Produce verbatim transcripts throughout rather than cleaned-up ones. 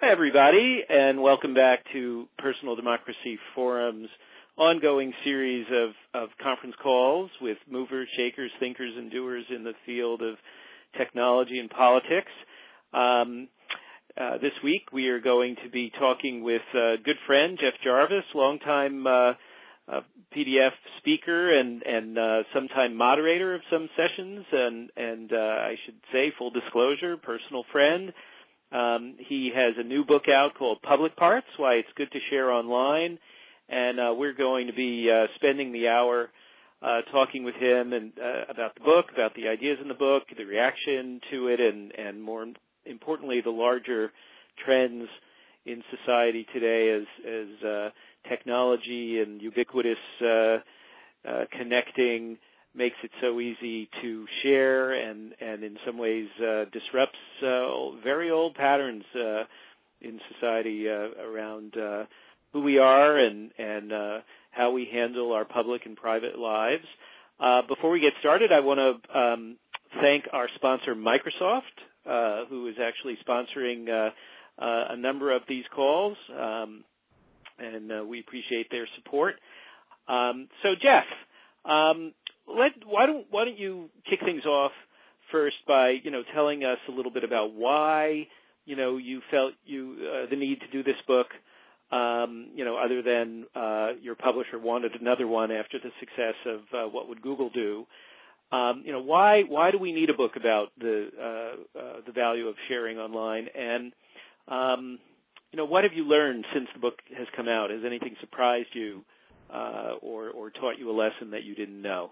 Hi, everybody, and welcome back to Personal Democracy Forum's ongoing series of, of conference calls with movers, shakers, thinkers, and doers in the field of technology and politics. Um, uh, this week, we are going to be talking with a good friend, Jeff Jarvis, longtime uh, uh, P D F speaker and, and uh, sometime moderator of some sessions, and, and uh, I should say, full disclosure, personal friend. Um, he has a new book out called Public Parts, Why It's Good to Share Online, and uh, we're going to be uh, spending the hour uh, talking with him and uh, about the book, about the ideas in the book, the reaction to it, and, and more importantly, the larger trends in society today as, as uh, technology and ubiquitous uh, uh, connecting makes it so easy to share and, and in some ways uh, disrupts uh, very old patterns uh, in society uh, around uh, who we are and, and uh, how we handle our public and private lives. Uh, before we get started, I want to um, thank our sponsor, Microsoft, uh, who is actually sponsoring uh, uh, a number of these calls, um, and uh, we appreciate their support. Um, so, Jeff, um, Let, why don't why don't you kick things off first by you know telling us a little bit about why you know you felt you uh, the need to do this book, um, you know other than uh, your publisher wanted another one after the success of uh, What Would Google Do. Um, you know why why do we need a book about the uh, uh, the value of sharing online, and um, you know what have you learned since the book has come out? Has anything surprised you uh, or or taught you a lesson that you didn't know?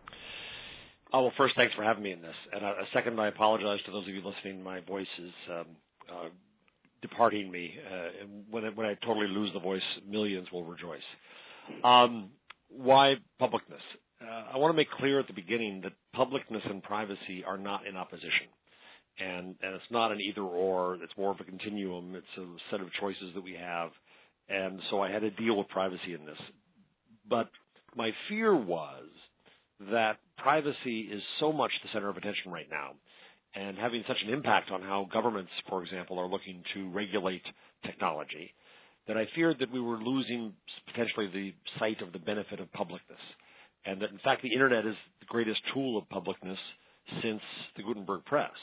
Oh, well, first, thanks for having me in this. And uh, second, I apologize to those of you listening. My voice is um, uh, departing me. Uh, and when, I, when I totally lose the voice, millions will rejoice. Um, why publicness? Uh, I want to make clear at the beginning that publicness and privacy are not in opposition. And, and it's not an either-or. It's more of a continuum. It's a set of choices that we have. And so I had to deal with privacy in this. But my fear was that privacy is so much the center of attention right now and having such an impact on how governments, for example, are looking to regulate technology, that I feared that we were losing potentially the sight of the benefit of publicness, and that, in fact, the Internet is the greatest tool of publicness since the Gutenberg Press.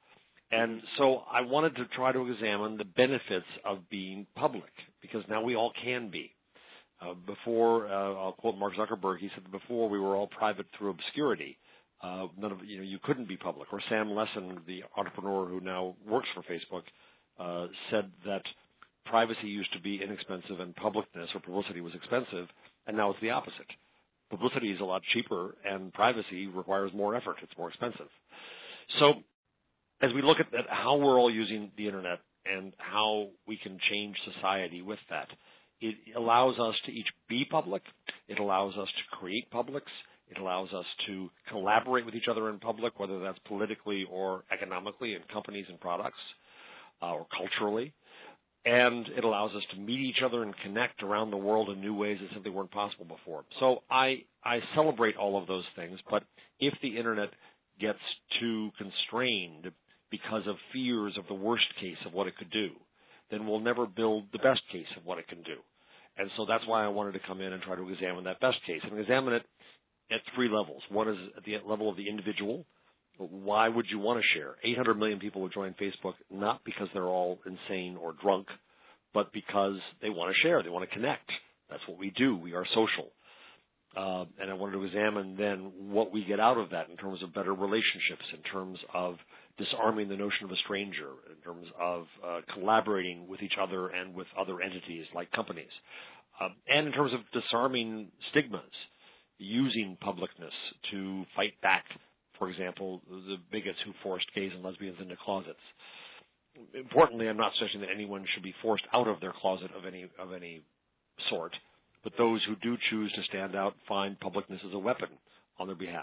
And so I wanted to try to examine the benefits of being public, because now we all can be. Uh, before, uh, I'll quote Mark Zuckerberg, he said that before we were all private through obscurity. Uh, none of, you know, you couldn't be public. Or Sam Lessin, the entrepreneur who now works for Facebook, uh, said that privacy used to be inexpensive and publicness or publicity was expensive, and now it's the opposite. Publicity is a lot cheaper and privacy requires more effort. It's more expensive. So as we look at, at how we're all using the Internet and how we can change society with that, it allows us to each be public. It allows us to create publics. It allows us to collaborate with each other in public, whether that's politically or economically in companies and products uh, or culturally. And it allows us to meet each other and connect around the world in new ways that simply weren't possible before. So I, I celebrate all of those things, but if the Internet gets too constrained because of fears of the worst case of what it could do, then we'll never build the best case of what it can do. And so that's why I wanted to come in and try to examine that best case and examine it at three levels. One is at the level of the individual. Why would you want to share? eight hundred million people would join Facebook not because they're all insane or drunk, but because they want to share. They want to connect. That's what we do. We are social. Uh, and I wanted to examine then what we get out of that in terms of better relationships, in terms of disarming the notion of a stranger, in terms of uh, collaborating with each other and with other entities like companies, uh, and in terms of disarming stigmas, using publicness to fight back, for example, the bigots who forced gays and lesbians into closets. Importantly, I'm not suggesting that anyone should be forced out of their closet of any of any sort, but those who do choose to stand out find publicness as a weapon on their behalf.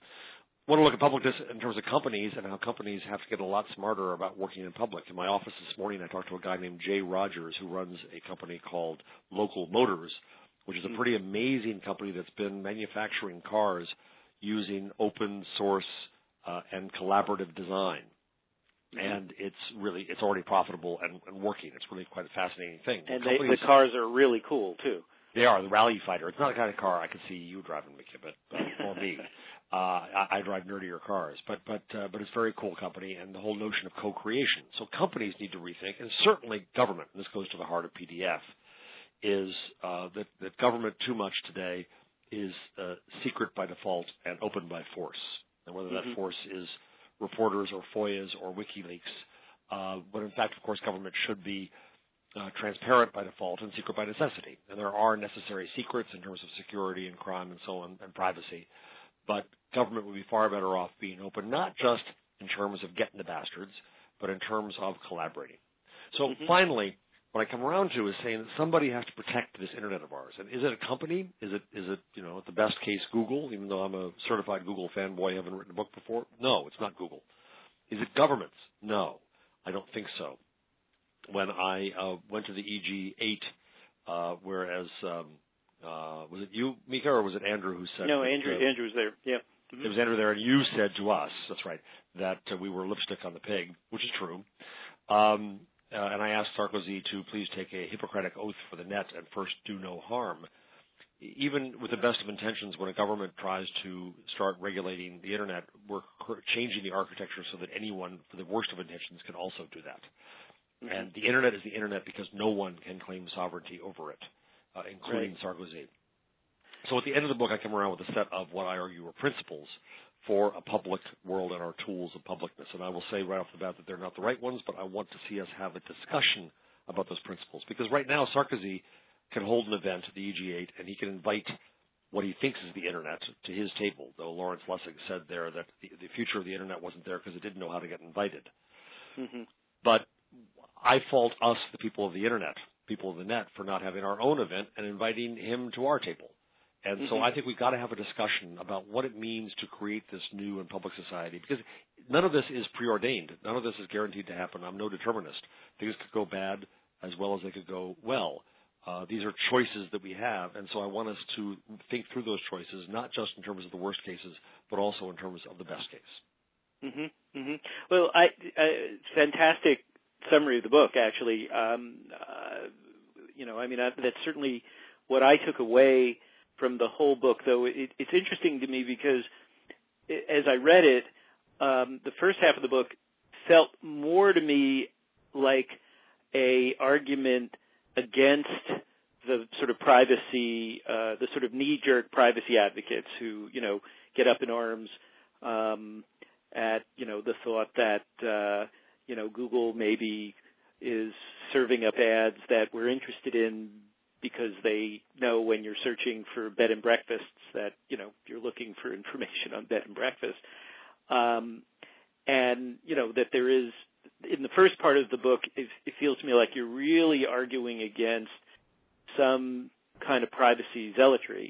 I want to look at publicness in terms of companies and how companies have to get a lot smarter about working in public. In my office this morning, I talked to a guy named Jay Rogers who runs a company called Local Motors, which is a pretty amazing company that's been manufacturing cars using open source uh, and collaborative design. And it's really, it's already profitable and, and working. It's really quite a fascinating thing. And they, the cars are really cool, too. They are. The Rally Fighter. It's not the kind of car I could see you driving, Mickey, but, uh, or me. Uh, I, I drive nerdier cars. But, but, uh, but it's a very cool company, and the whole notion of co-creation. So companies need to rethink, and certainly government, and this goes to the heart of P D F, is uh, that, that government too much today is uh, secret by default and open by force. And whether mm-hmm. that force is reporters or FOIAs or WikiLeaks, uh, but in fact, of course, government should be uh, transparent by default and secret by necessity. And there are necessary secrets in terms of security and crime and so on and privacy. But government would be far better off being open, not just in terms of getting the bastards, but in terms of collaborating. So mm-hmm. finally, what I come around to is saying that somebody has to protect this internet of ours. And is it a company? Is it, is it, you know, at the best case, Google, even though I'm a certified Google fanboy, I haven't written a book before? No, it's not Google. Is it governments? No, I don't think so. When I uh, went to the E G eight, uh, whereas, um, uh, was it you, Mika, or was it Andrew who said? No, Andrew, uh, Andrew was there, yeah. Mm-hmm. It was Andrew there, and you said to us, that's right, that uh, we were lipstick on the pig, which is true. Um, Uh, and I asked Sarkozy to please take a Hippocratic oath for the net and first do no harm. Even with the best of intentions, when a government tries to start regulating the internet, we're changing the architecture so that anyone, for the worst of intentions, can also do that. Mm-hmm. And the internet is the internet because no one can claim sovereignty over it, uh, including right. Sarkozy. So at the end of the book, I come around with a set of what I argue are principles for a public world and our tools of publicness. And I will say right off the bat that they're not the right ones, but I want to see us have a discussion about those principles. Because right now, Sarkozy can hold an event at the E G eight, and he can invite what he thinks is the Internet to his table, though Lawrence Lessig said there that the, the future of the Internet wasn't there because it didn't know how to get invited. Mm-hmm. But I fault us, the people of the Internet, people of the net, for not having our own event and inviting him to our table. And mm-hmm. so I think we've got to have a discussion about what it means to create this new and public society, because none of this is preordained. None of this is guaranteed to happen. I'm no determinist. Things could go bad as well as they could go well. Uh, these are choices that we have, and so I want us to think through those choices, not just in terms of the worst cases, but also in terms of the best case. Mm-hmm. Mm-hmm. Well, I, I, fantastic summary of the book, actually. Um, uh, you know, I mean, I, that's certainly what I took away from the whole book, though. It, it's interesting to me because it, as I read it, um, the first half of the book felt more to me like a argument against the sort of privacy, uh, the sort of knee-jerk privacy advocates who, you know, get up in arms um, at, you know, the thought that, uh, you know, Google maybe is serving up ads that we're interested in because they know when you're searching for bed and breakfasts that, you know, you're looking for information on bed and breakfast. Um, and, you know, that there is, in the first part of the book, it, it feels to me like you're really arguing against some kind of privacy zealotry.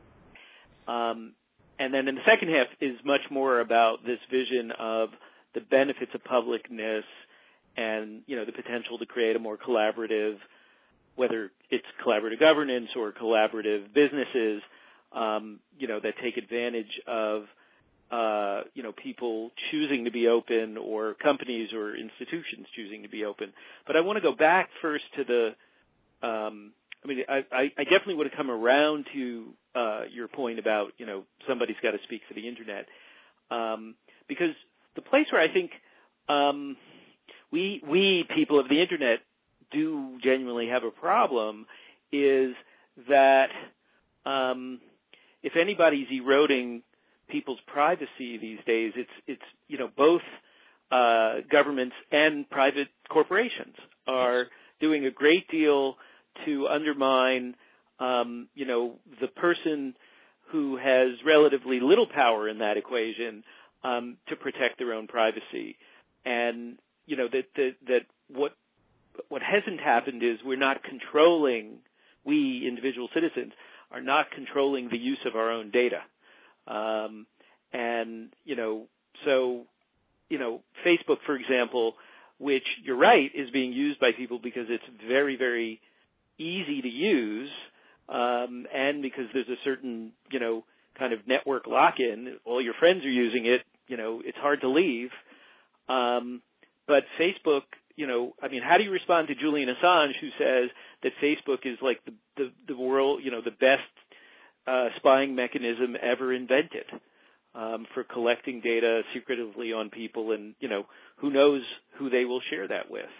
Um, and then in the second half is much more about this vision of the benefits of publicness and, you know, the potential to create a more collaborative, whether it's collaborative governance or collaborative businesses, um, you know, that take advantage of, uh, you know, people choosing to be open or companies or institutions choosing to be open. But I want to go back first to the, um, I mean, I, I definitely would have come around to uh, your point about, you know, somebody's got to speak for the Internet. Um, because the place where I think um, we, we people of the Internet do genuinely have a problem is that um, if anybody's eroding people's privacy these days, it's, it's you know, both uh, governments and private corporations are doing a great deal to undermine, um, you know, the person who has relatively little power in that equation um, to protect their own privacy. And, you know, that, that, that what what hasn't happened is we're not controlling, we individual citizens are not controlling the use of our own data. Um, and, you know, so, you know, Facebook, for example, which you're right is being used by people because it's very, very easy to use, um, and because there's a certain, you know, kind of network lock-in. All your friends are using it, you know, it's hard to leave. Um, but Facebook, you know, I mean, how do you respond to Julian Assange, who says that Facebook is like the the, the world, you know, the best uh, spying mechanism ever invented um, for collecting data secretively on people, and you know, who knows who they will share that with.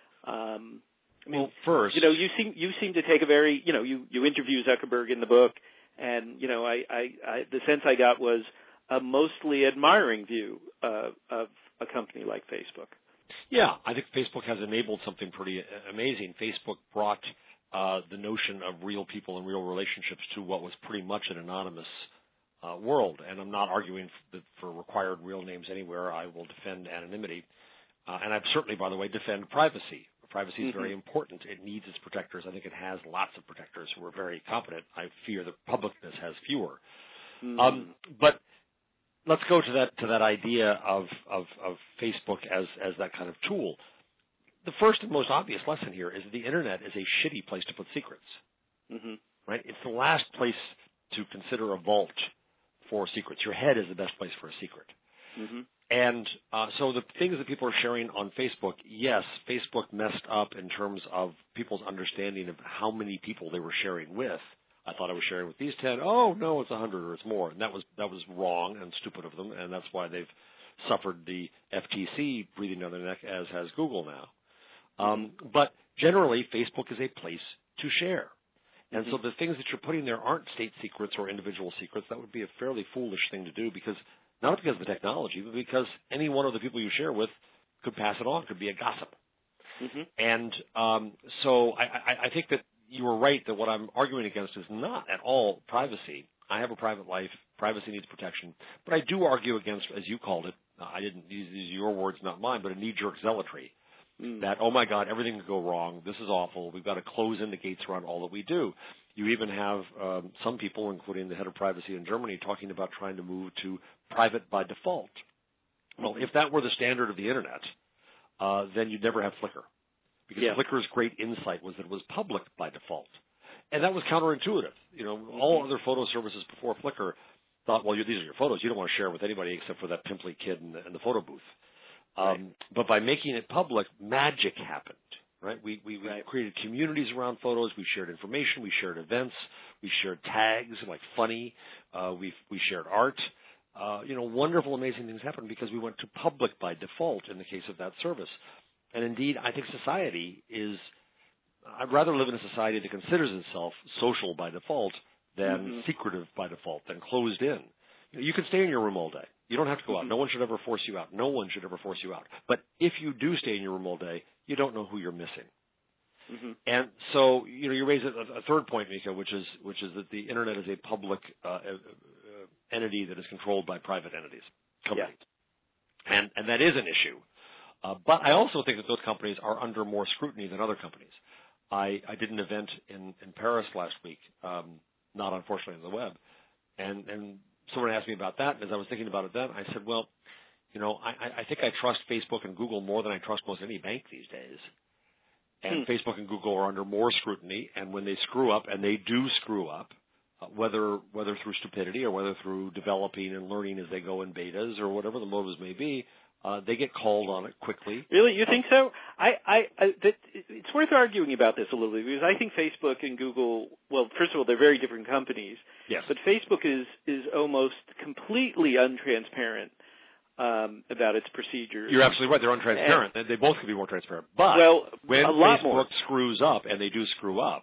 Um, I mean, well, first, you know, you seem you seem to take a very, you know, you, you interview Zuckerberg in the book, and you know, I, I, I the sense I got was a mostly admiring view uh, of a company like Facebook. Yeah, I think Facebook has enabled something pretty amazing. Facebook brought uh, the notion of real people and real relationships to what was pretty much an anonymous uh, world. And I'm not arguing for, for required real names anywhere. I will defend anonymity. Uh, and I certainly, by the way, defend privacy. Privacy is Mm-hmm. very important. It needs its protectors. I think it has lots of protectors who are very competent. I fear that publicness has fewer. Mm-hmm. Um, but let's go to that to that idea of, of, of Facebook as, as that kind of tool. The first and most obvious lesson here is that the Internet is a shitty place to put secrets. Mm-hmm. Right? It's the last place to consider a vault for secrets. Your head is the best place for a secret. Mm-hmm. And uh, so the things that people are sharing on Facebook, yes, Facebook messed up in terms of people's understanding of how many people they were sharing with. I thought I was sharing with these ten. Oh, no, it's one hundred or it's more. And that was that was wrong and stupid of them, and that's why they've suffered the F T C breathing down their neck, as has Google now. Um, but generally, Facebook is a place to share. And Mm-hmm. so the things that you're putting there aren't state secrets or individual secrets. That would be a fairly foolish thing to do, because not because of the technology, but because any one of the people you share with could pass it on, could be a gossip. Mm-hmm. And um, so I, I, I think that you were right that what I'm arguing against is not at all privacy. I have a private life. Privacy needs protection. But I do argue against, as you called it, uh, I didn't use these are your words, not mine, but a knee-jerk zealotry. Mm. That, oh, my God, everything could go wrong. This is awful. We've got to close in the gates around all that we do. You even have um, some people, including the head of privacy in Germany, talking about trying to move to private by default. Well, if that were the standard of the Internet, uh, then you'd never have Flickr. Because yeah. Flickr's great insight was that it was public by default. And that was counterintuitive. You know, mm-hmm. all other photo services before Flickr thought, well, you, these are your photos. You don't want to share with anybody except for that pimply kid in the, in the photo booth. Um, right. But by making it public, magic happened. Right? We, we, we right. created communities around photos. We shared information. We shared events. We shared tags like funny. Uh, we we shared art. Uh, you know, wonderful, amazing things happened because we went to public by default in the case of that service. And indeed, I think society is, I'd rather live in a society that considers itself social by default than mm-hmm. secretive by default, than closed in. You know, you can stay in your room all day. You don't have to go out. Mm-hmm. No one should ever force you out. No one should ever force you out. But if you do stay in your room all day, you don't know who you're missing. Mm-hmm. And so, you know, you raise a, a third point, Mika, which is which is that the Internet is a public uh, uh, entity that is controlled by private entities, companies. Yeah. And, and that is an issue. Uh, but I also think that those companies are under more scrutiny than other companies. I, I did an event in, in Paris last week, um, not unfortunately on the web, and, and someone asked me about that, and as I was thinking about it then, I said, well, you know, I, I think I trust Facebook and Google more than I trust most any bank these days. And hmm. Facebook and Google are under more scrutiny, and when they screw up, and they do screw up, uh, whether whether through stupidity or whether through developing and learning as they go in betas or whatever the motives may be, uh, they get called on it quickly. Really? You think so? I, I, I that, it's worth arguing about this a little bit because I think Facebook and Google, well, first of all, they're very different companies. Yes. But Facebook is, is almost completely untransparent um, about its procedures. You're absolutely right. They're untransparent. And, they both could be more transparent. But well, when a lot Facebook more. screws up, and they do screw up,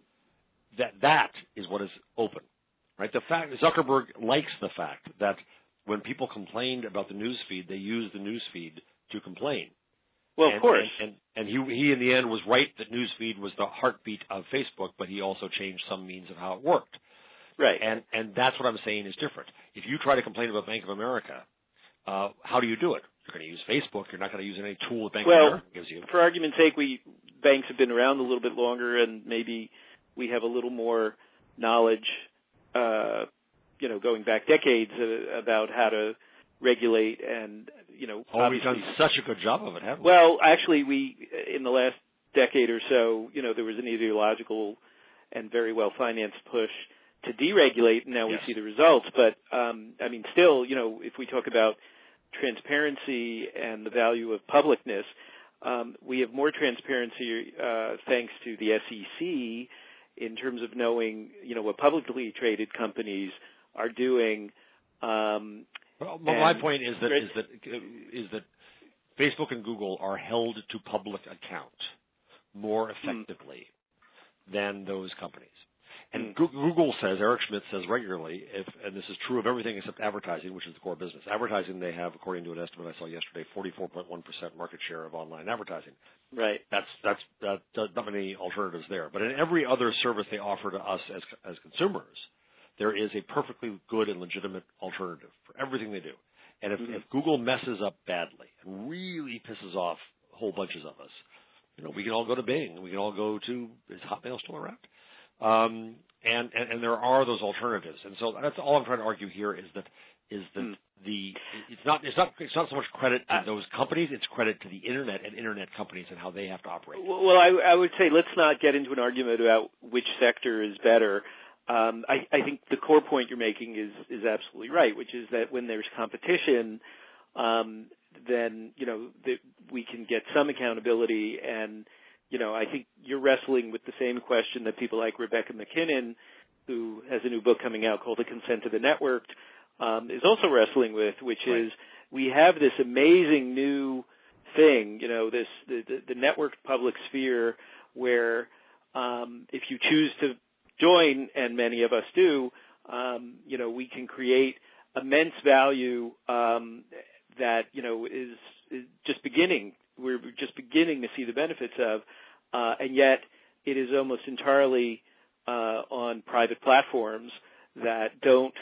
that that is what is open. Right? The fact Zuckerberg likes the fact that when people complained about the news feed, they used the news feed to complain. Well, and, of course. And, and, and he, he, in the end, was right that news feed was the heartbeat of Facebook, but he also changed some means of how it worked. Right. And, and that's what I'm saying is different. If you try to complain about Bank of America, uh, how do you do it? You're going to use Facebook. You're not going to use any tool that Bank well, of America gives you. For argument's sake, we banks have been around a little bit longer, and maybe we have a little more knowledge uh you know, going back decades uh, about how to regulate and, you know. Oh, we've done such a good job of it, haven't we? Well, actually, we, in the last decade or so, you know, there was an ideological and very well-financed push to deregulate, and now yes. we see the results. But, um, I mean, still, you know, if we talk about transparency and the value of publicness. Um, we have more transparency uh, thanks to the S E C in terms of knowing, you know, what publicly traded companies are doing. Um, well, my point is that is that is that Facebook and Google are held to public account more effectively mm. than those companies. And mm. Google says, Eric Schmidt says regularly, if, and this is true of everything except advertising, which is the core business. Advertising, they have, according to an estimate I saw yesterday, forty-four point one percent market share of online advertising. Right. That's that's that, that's not many alternatives there. But in every other service they offer to us as as consumers, there is a perfectly good and legitimate alternative for everything they do. And if, mm-hmm. if Google messes up badly and really pisses off whole bunches of us, you know, we can all go to Bing. We can all go to, is Hotmail still around? Um, and, and, and there are those alternatives. And so that's all I'm trying to argue here is that, is that mm. the, it's not, it's not, it's not so much credit to uh, those companies, it's credit to the Internet and Internet companies and how they have to operate. Well, I, I would say let's not get into an argument about which sector is better. Um, I, I think the core point you're making is, is absolutely right, which is that when there's competition, um, then, you know, that we can get some accountability. And, you know, I think you're wrestling with the same question that people like Rebecca McKinnon, who has a new book coming out called The Consent of the Networked, um, is also wrestling with, which right. is we have this amazing new thing, you know, this the, the, the networked public sphere where um, if you choose to join, and many of us do, um, you know, we can create immense value um, that, you know, is, is just beginning. We're just beginning to see the benefits of, uh, and yet it is almost entirely uh, on private platforms that don't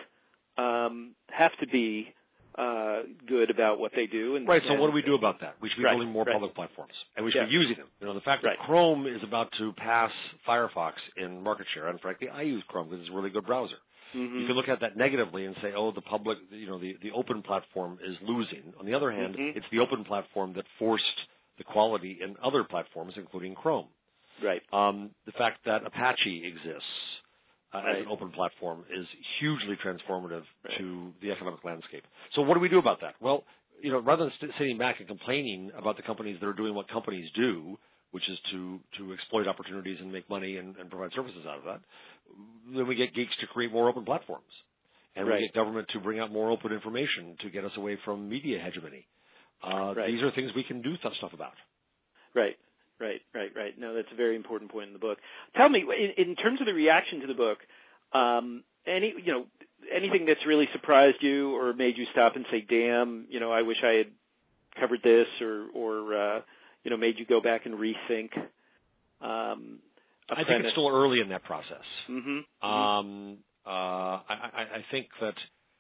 um, have to be uh, good about what they do. And, right, so and, what do we do about that? We should be right, building more right. public platforms, and we should yeah. be using them. You know, the fact that right. Chrome is about to pass Firefox in market share, and frankly, I use Chrome because it's a really good browser. Mm-hmm. You can look at that negatively and say, oh, the public, you know, the, the open platform is losing. On the other hand, mm-hmm. it's the open platform that forced the quality in other platforms, including Chrome. Right. Um, the fact that Apache exists Uh, right. as an open platform is hugely transformative right. to the economic landscape. So what do we do about that? Well, you know, rather than st- sitting back and complaining about the companies that are doing what companies do, which is to, to exploit opportunities and make money and, and provide services out of that, then we get geeks to create more open platforms. And right. we get government to bring out more open information to get us away from media hegemony. Uh, right. These are things we can do th- stuff about. Right. Right, right, right. No, that's a very important point in the book. Tell me, in, in terms of the reaction to the book, um, any you know anything that's really surprised you or made you stop and say, "Damn, you know, I wish I had covered this," or, or uh, you know, made you go back and rethink? Um, a I premise? think it's still early in that process. Mm-hmm. Um, uh, I, I, I think that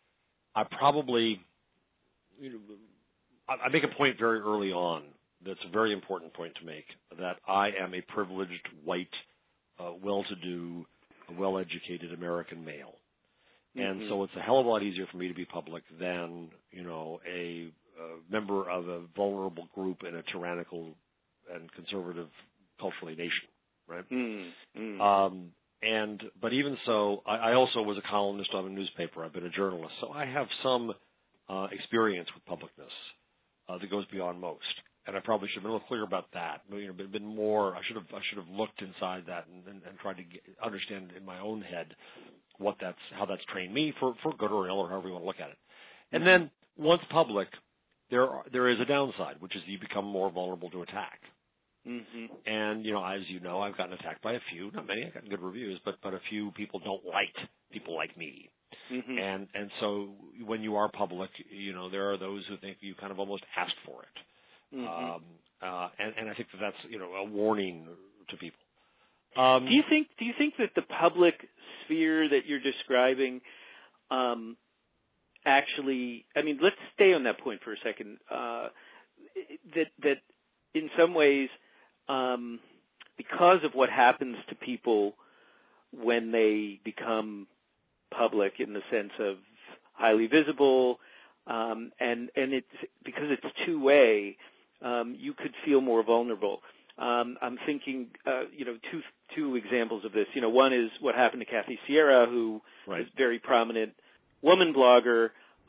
I probably, you know, I, I make a point very early on. That's a very important point to make, that I am a privileged, white, uh, well-to-do, well-educated American male. Mm-hmm. And so it's a hell of a lot easier for me to be public than, you know, a, a member of a vulnerable group in a tyrannical and conservative culturally nation, right? Mm-hmm. Um, and but even so, I, I also was a columnist on a newspaper. I've been a journalist. So I have some uh, experience with publicness uh, that goes beyond most. And I probably should have been a little clear about that. You know, been more. I should have. I should have looked inside that and, and, and tried to get, understand in my own head what that's, how that's trained me for, for good or ill, or however you want to look at it. And then once public, there are, there is a downside, which is you become more vulnerable to attack. Mm-hmm. And you know, as you know, I've gotten attacked by a few, not many. I've gotten good reviews, but but a few people don't like people like me. Mm-hmm. And and so when you are public, you know, there are those who think you kind of almost asked for it. Mm-hmm. Um, uh, and, and I think that that's, you know, a warning to people. Um, do you think? Do you think that the public sphere that you're describing, um, actually? I mean, let's stay on that point for a second. Uh, that that in some ways, um, because of what happens to people when they become public, in the sense of highly visible, um, and and it's because it's two way. Um, you could feel more vulnerable. Um, I'm thinking, uh, you know, two two examples of this. You know, one is what happened to Kathy Sierra, who right. is a very prominent woman blogger,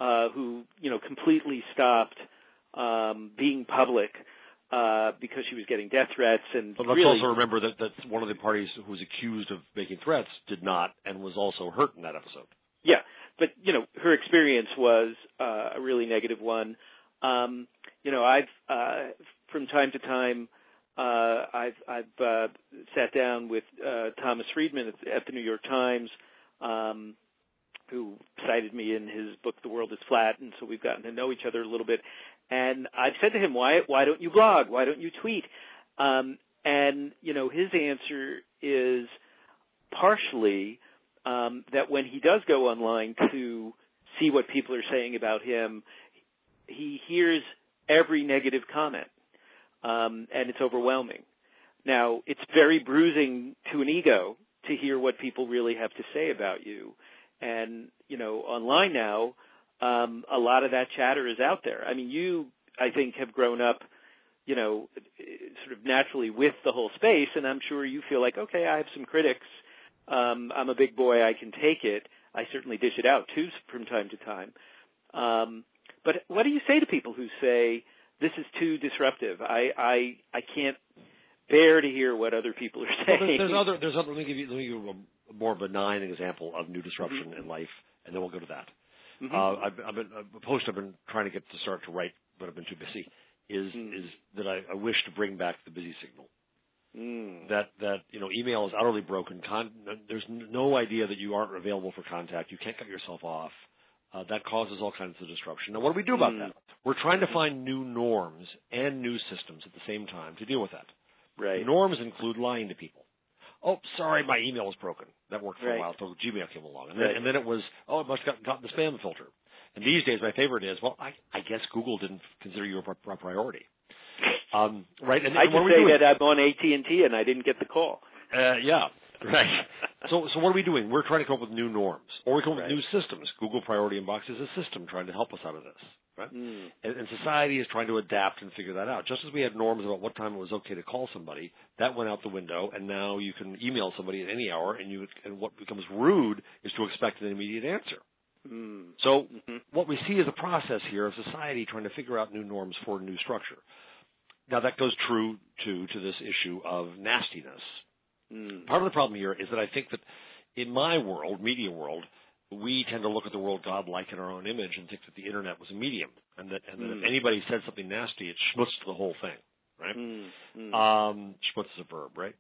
uh, who, you know, completely stopped um, being public uh, because she was getting death threats. And but let's really, also remember that, that one of the parties who was accused of making threats did not and was also hurt in that episode. Yeah, but, you know, her experience was uh, a really negative one. Um, you know, I've, uh, from time to time, uh, I've, I've uh, sat down with uh, Thomas Friedman at, at the New York Times, um, who cited me in his book, The World is Flat, and so we've gotten to know each other a little bit. And I've said to him, why, why don't you blog? Why don't you tweet? Um, and, you know, his answer is partially um, that when he does go online to see what people are saying about him, he hears every negative comment, um, and it's overwhelming. Now, it's very bruising to an ego to hear what people really have to say about you. And, you know, online now, um, a lot of that chatter is out there. I mean, you, I think, have grown up, you know, sort of naturally with the whole space, and I'm sure you feel like, okay, I have some critics. Um, I'm a big boy. I can take it. I certainly dish it out, too, from time to time. Um, but what do you say to people who say, this is too disruptive? I, I, I can't bear to hear what other people are saying. Well, there's, there's other, there's other, let me give you, let me give you a more benign example of new disruption mm-hmm. in life, and then we'll go to that. Mm-hmm. Uh, I've, I've been, a post I've been trying to get to start to write, but I've been too busy, is, mm. is that I, I wish to bring back the busy signal. Mm. That, that, you know, email is utterly broken. Con- there's no idea that you aren't available for contact. You can't cut yourself off. Uh, that causes all kinds of disruption. Now, what do we do about mm. that? We're trying to find new norms and new systems at the same time to deal with that. Right. The norms include lying to people. Oh, sorry, my email was broken. That worked for right. a while until Gmail came along. And then, right. and then it was, oh, it must have gotten the spam filter. And these days, my favorite is, well, I, I guess Google didn't consider you a, a priority. Um, right? And, I and can say that I'm on A T and T and I didn't get the call. Uh, yeah, right. so, so what are we doing? We're trying to come up with new norms, or we come up right. with new systems. Google Priority Inbox is a system trying to help us out of this, right? Mm. And, and society is trying to adapt and figure that out. Just as we had norms about what time it was okay to call somebody, that went out the window, and now you can email somebody at any hour, and you and what becomes rude is to expect an immediate answer. Mm. So mm-hmm. what we see is a process here of society trying to figure out new norms for new structure. Now, that goes true, too, to this issue of nastiness. Mm. Part of the problem here is that I think that in my world, media world, we tend to look at the world godlike in our own image and think that the Internet was a medium, and that, and that mm. if anybody said something nasty, it schmutzed the whole thing, right? Mm. Mm. Um, schmutz is a verb, right?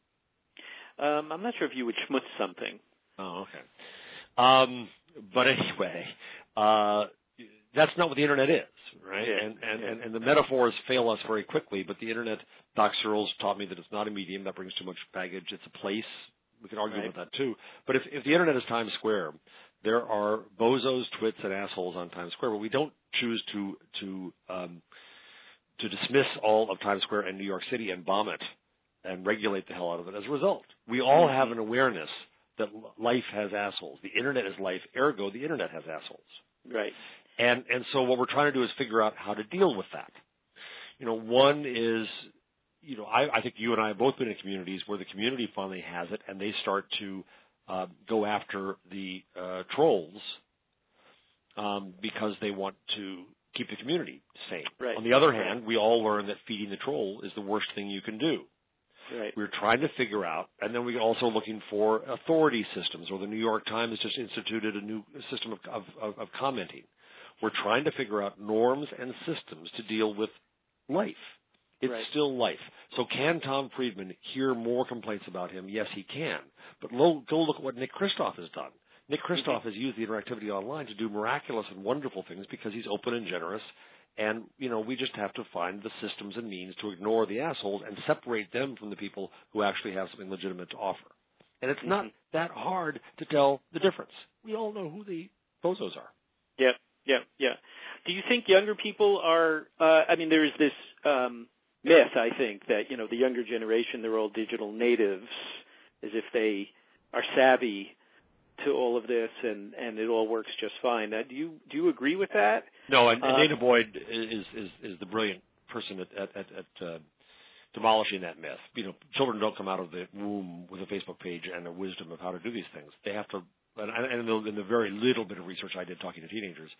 Um, I'm not sure if you would schmutz something. Oh, okay. Um, but anyway, uh, that's not what the Internet is. Right, yeah, and and, yeah. and and the metaphors fail us very quickly. But the Internet, Doc Searles taught me that it's not a medium. That brings too much baggage. It's a place. We can argue right. about that too. But if if the Internet is Times Square, there are bozos, twits, and assholes on Times Square. But we don't choose to to um, to dismiss all of Times Square and New York City and bomb it and regulate the hell out of it. As a result, we all have an awareness that life has assholes. The Internet is life. Ergo, the Internet has assholes. Right. And and so what we're trying to do is figure out how to deal with that. You know, one is, you know, I, I think you and I have both been in communities where the community finally has it, and they start to uh, go after the uh, trolls um, because they want to keep the community sane. Right. On the other hand, we all learn that feeding the troll is the worst thing you can do. Right. We're trying to figure out, and then we're also looking for authority systems, or the New York Times just instituted a new system of, of, of, of commenting. We're trying to figure out norms and systems to deal with life. It's right. still life. So can Tom Friedman hear more complaints about him? Yes, he can. But lo, go look at what Nick Kristof has done. Nick Kristof mm-hmm. has used the interactivity online to do miraculous and wonderful things because he's open and generous. And, you know, we just have to find the systems and means to ignore the assholes and separate them from the people who actually have something legitimate to offer. And it's mm-hmm. not that hard to tell the difference. We all know who the bozos are. Yep. Yeah, yeah. Do you think younger people are, uh, I mean, there's this um, myth, I think, that, you know, the younger generation, they're all digital natives, as if they are savvy to all of this and, and it all works just fine. Uh, do you do you agree with that? No, and, and uh, Dana Boyd is, is, is the brilliant person at, at, at, at uh, demolishing that myth. You know, children don't come out of the womb with a Facebook page and a wisdom of how to do these things. They have to, and, and in, the, in the very little bit of research I did talking to teenagers,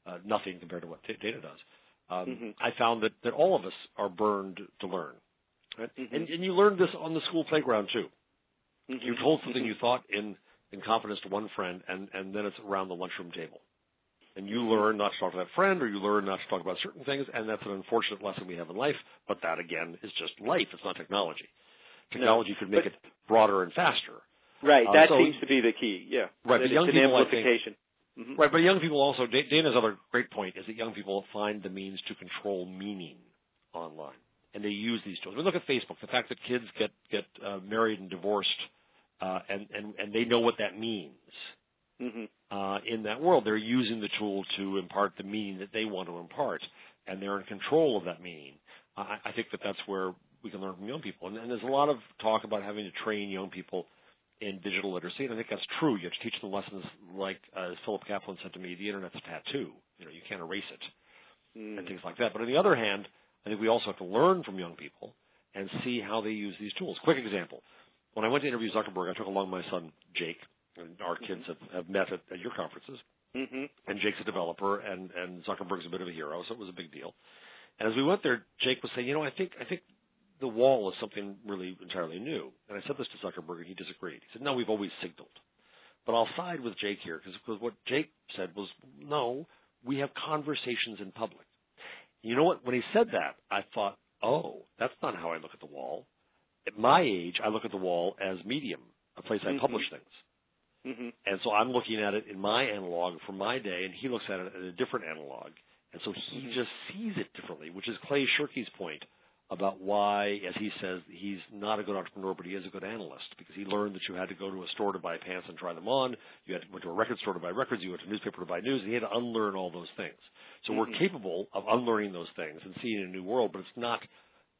uh, nothing compared to what t- data does. Um, mm-hmm. I found that, that all of us are burned to learn. Right? Mm-hmm. And, and you learned this on the school playground, too. Mm-hmm. You told something mm-hmm. you thought in, in confidence to one friend, and, and then it's around the lunchroom table. And you mm-hmm. learn not to talk to that friend, or you learn not to talk about certain things, and that's an unfortunate lesson we have in life. But that, again, is just life. It's not technology. Technology no, could make but, it broader and faster. Right. Uh, that so, seems to be the key, yeah. Right, that but young it's people, an I think, amplification. Mm-hmm. Right, but young people also, Dana's other great point is that young people find the means to control meaning online, and they use these tools. I mean, look at Facebook. The fact that kids get get uh, married and divorced, uh, and, and, and they know what that means. Mm-hmm. Uh, in that world, they're using the tool to impart the meaning that they want to impart, and they're in control of that meaning. I, I think that that's where we can learn from young people. And, and there's a lot of talk about having to train young people in digital literacy, and I think that's true. You have to teach them lessons like, uh, as Philip Kaplan said to me, the Internet's a tattoo. You know, you can't erase it, mm. and things like that. But on the other hand, I think we also have to learn from young people and see how they use these tools. Quick example. When I went to interview Zuckerberg, I took along my son, Jake, and our mm-hmm. kids have, have met at, at your conferences. Mm-hmm. And Jake's a developer, and, and Zuckerberg's a bit of a hero, so it was a big deal. And as we went there, Jake was saying, you know, I think I think the wall is something really entirely new. And I said this to Zuckerberg, and he disagreed. He said, no, we've always signaled. But I'll side with Jake here, because what Jake said was, no, we have conversations in public. You know what? When he said that, I thought, oh, that's not how I look at the wall. At my age, I look at the wall as medium, a place I mm-hmm. publish things. Mm-hmm. And so I'm looking at it in my analog for my day, and he looks at it at a different analog. And so he mm-hmm. just sees it differently, which is Clay Shirky's point about why, as he says, he's not a good entrepreneur, but he is a good analyst, because he learned that you had to go to a store to buy pants and try them on. You had to go to a record store to buy records. You went to a newspaper to buy news. And he had to unlearn all those things. So mm-hmm. we're capable of unlearning those things and seeing a new world, but it's not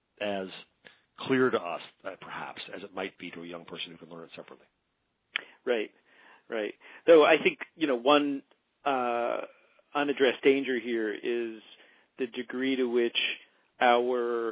as clear to us, uh, perhaps, as it might be to a young person who can learn it separately. Right, right. Though I think, you know, one uh, unaddressed danger here is the degree to which our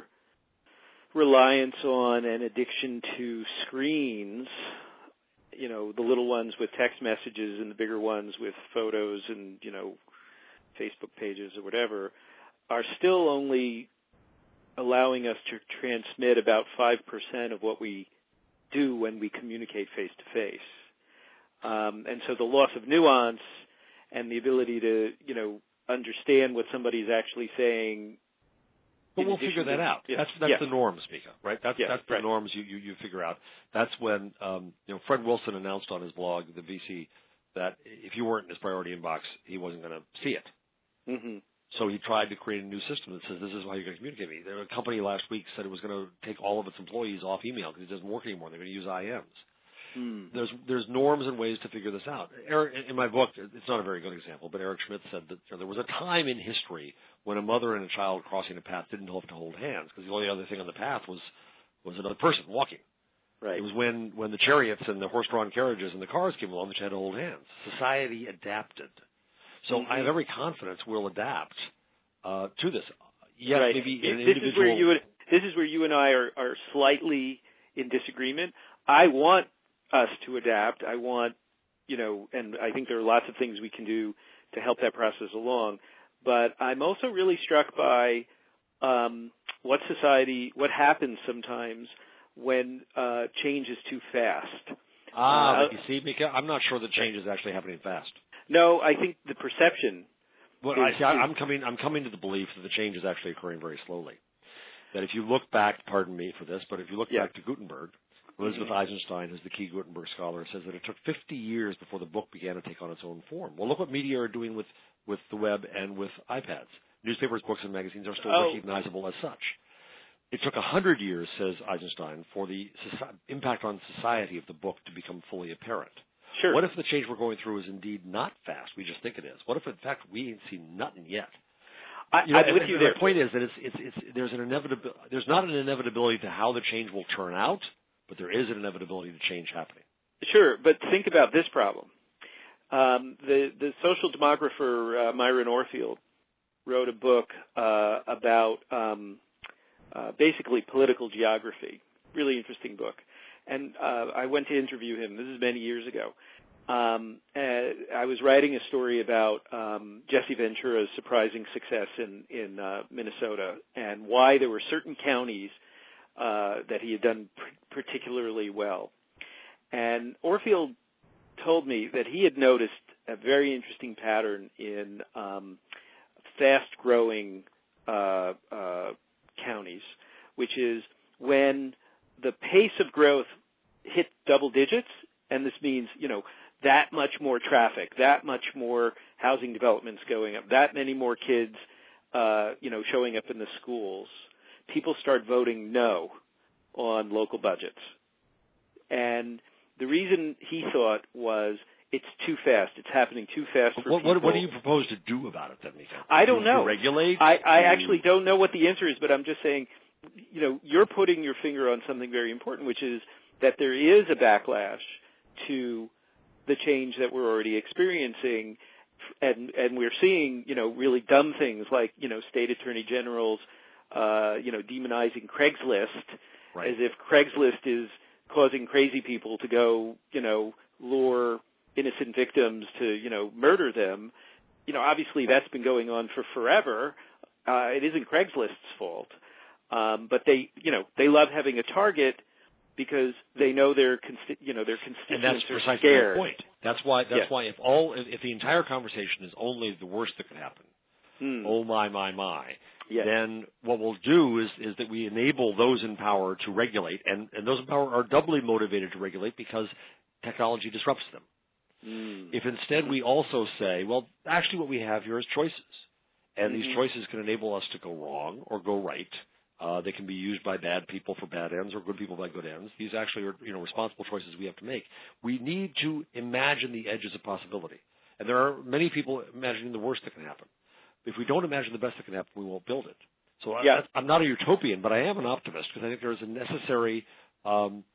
reliance on and addiction to screens, you know, the little ones with text messages and the bigger ones with photos and, you know, Facebook pages or whatever, are still only allowing us to transmit about five percent of what we do when we communicate face-to-face. Um, and so the loss of nuance and the ability to, you know, understand what somebody's actually saying. But we'll figure that out. Yeah. That's that's yeah. the norms, Mika, right? That's yeah, that's the right. norms you, you, you figure out. That's when um, you know Fred Wilson announced on his blog, the V C, that if you weren't in his priority inbox, he wasn't going to see it. Mm-hmm. So he tried to create a new system that says this is how you're going to communicate with me. A company last week said it was going to take all of its employees off email because it doesn't work anymore. They're going to use I Ms. Mm. There's there's norms and ways to figure this out. Eric, in my book, it's not a very good example, but Eric Schmidt said that you know, there was a time in history when a mother and a child crossing a path didn't have to hold hands because the only other thing on the path was was another person walking. Right. It was when, when the chariots and the horse-drawn carriages and the cars came along that you had to hold hands. Society adapted. So mm-hmm. I have every confidence we'll adapt uh, to this. Yes, right. maybe in an this individual. Is where you would, this is where you and I are, are slightly in disagreement. I want us to adapt. I want, you know, and I think there are lots of things we can do to help that process along. But I'm also really struck by um, what society, what happens sometimes when uh, change is too fast. Ah, uh, but you see, Mika, I'm not sure the change is actually happening fast. No, I think the perception. Well, is, I see, I'm coming. I'm coming to the belief that the change is actually occurring very slowly. That if you look back, pardon me for this, but if you look yeah. back to Gutenberg, Elizabeth mm-hmm. Eisenstein, who's the key Gutenberg scholar, says that it took fifty years before the book began to take on its own form. Well, look what media are doing with, with the web and with iPads. Newspapers, books, and magazines are still oh. recognizable as such. It took one hundred years, says Eisenstein, for the soci- impact on society of the book to become fully apparent. Sure. What if the change we're going through is indeed not fast? We just think it is. What if, in fact, we ain't seen nothing yet? I, you know, I'm with and, you and there. The point is that it's, it's, it's, there's an inevitability. There's not an inevitability to how the change will turn out, but there is an inevitability to change happening. Sure, but think about this problem. Um, the the social demographer uh, Myron Orfield wrote a book uh, about um, uh, basically political geography. Really interesting book. And uh, I went to interview him. This is many years ago. um, uh, I was writing a story about um, Jesse Ventura's surprising success in in uh, Minnesota and why there were certain counties uh, that he had done pr- particularly well. And Orfield told me that he had noticed a very interesting pattern in um, fast-growing uh, uh, counties, which is when the pace of growth hit double digits, and this means, you know, that much more traffic, that much more housing developments going up, that many more kids, uh, you know, showing up in the schools, people start voting no on local budgets. And the reason he thought was it's too fast. It's happening too fast for what, people. What, what do you propose to do about it then, Mika? I don't to, know. To regulate? I, I to... actually don't know what the answer is, but I'm just saying, you know, you're putting your finger on something very important, which is that there is a backlash to the change that we're already experiencing, and and we're seeing, you know, really dumb things like, you know, state attorney generals, uh, you know, demonizing Craigslist right. as if Craigslist is causing crazy people to go, you know, lure innocent victims to, you know, murder them. You know, obviously that's been going on for forever. Uh, it isn't Craigslist's fault. Um, but they, you know, they love having a target because they know their, consti- you know, their constituents and that's are precisely scared. the point. That's why. That's yeah. why if all, if, if the entire conversation is only the worst that could happen, hmm. oh my, my, my, yeah. then what we'll do is is that we enable those in power to regulate, and and those in power are doubly motivated to regulate because technology disrupts them. Mm. If instead we also say, well, actually what we have here is choices, and mm-hmm. these choices can enable us to go wrong or go right. Uh, they can be used by bad people for bad ends or good people by good ends. These actually are, you know, responsible choices we have to make. We need to imagine the edges of possibility. And there are many people imagining the worst that can happen. If we don't imagine the best that can happen, we won't build it. So yeah. I, I'm not a utopian, but I am an optimist because I think there is a necessary um,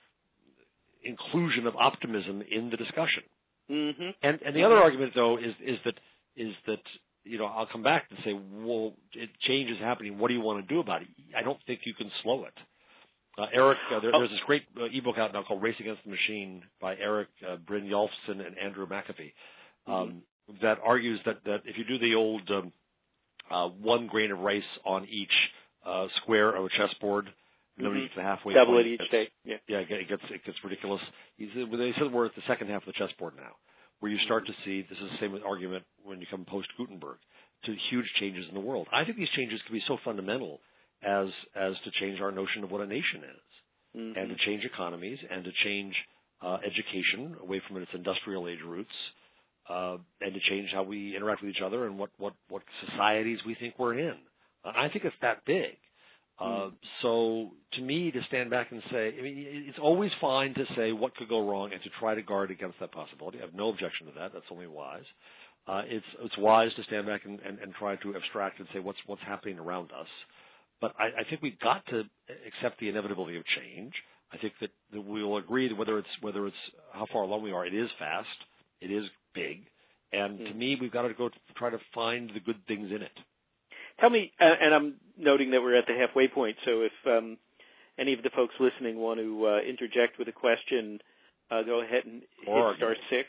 inclusion of optimism in the discussion. Mm-hmm. And, and the mm-hmm. other argument, though, is, is that is that you know I'll come back and say, well, it, change is happening. What do you want to do about it? I don't think you can slow it. Uh, Eric, uh, there, oh. there's this great uh, ebook out now called "Race Against the Machine" by Eric uh, Brynjolfsson and Andrew McAfee. Um, mm-hmm. That argues that, that if you do the old um, uh, one grain of rice on each uh, square of a chessboard, mm-hmm. nobody gets the halfway double point. it each day. Yeah, yeah, it gets it gets ridiculous. He said, well, they said we're at the second half of the chessboard now, where you start to see, this is the same argument when you come post-Gutenberg, to huge changes in the world. I think these changes can be so fundamental as as to change our notion of what a nation is, mm-hmm. and to change economies, and to change uh, education away from its industrial age roots, uh, and to change how we interact with each other and what, what, what societies we think we're in. Uh, I think it's that big. Uh, mm. So to me, to stand back and say, I mean, it's always fine to say what could go wrong and to try to guard against that possibility. I have no objection to that. That's only wise. Uh, it's it's wise to stand back and, and, and try to abstract and say what's what's happening around us. But I, I think we've got to accept the inevitability of change. I think that, that we will agree that whether it's whether it's how far along we are, it is fast, it is big, and mm. to me, we've got to go to try to find the good things in it. Tell me, uh, and I'm noting that we're at the halfway point, so if um, any of the folks listening want to uh, interject with a question, uh, go ahead and or hit star six,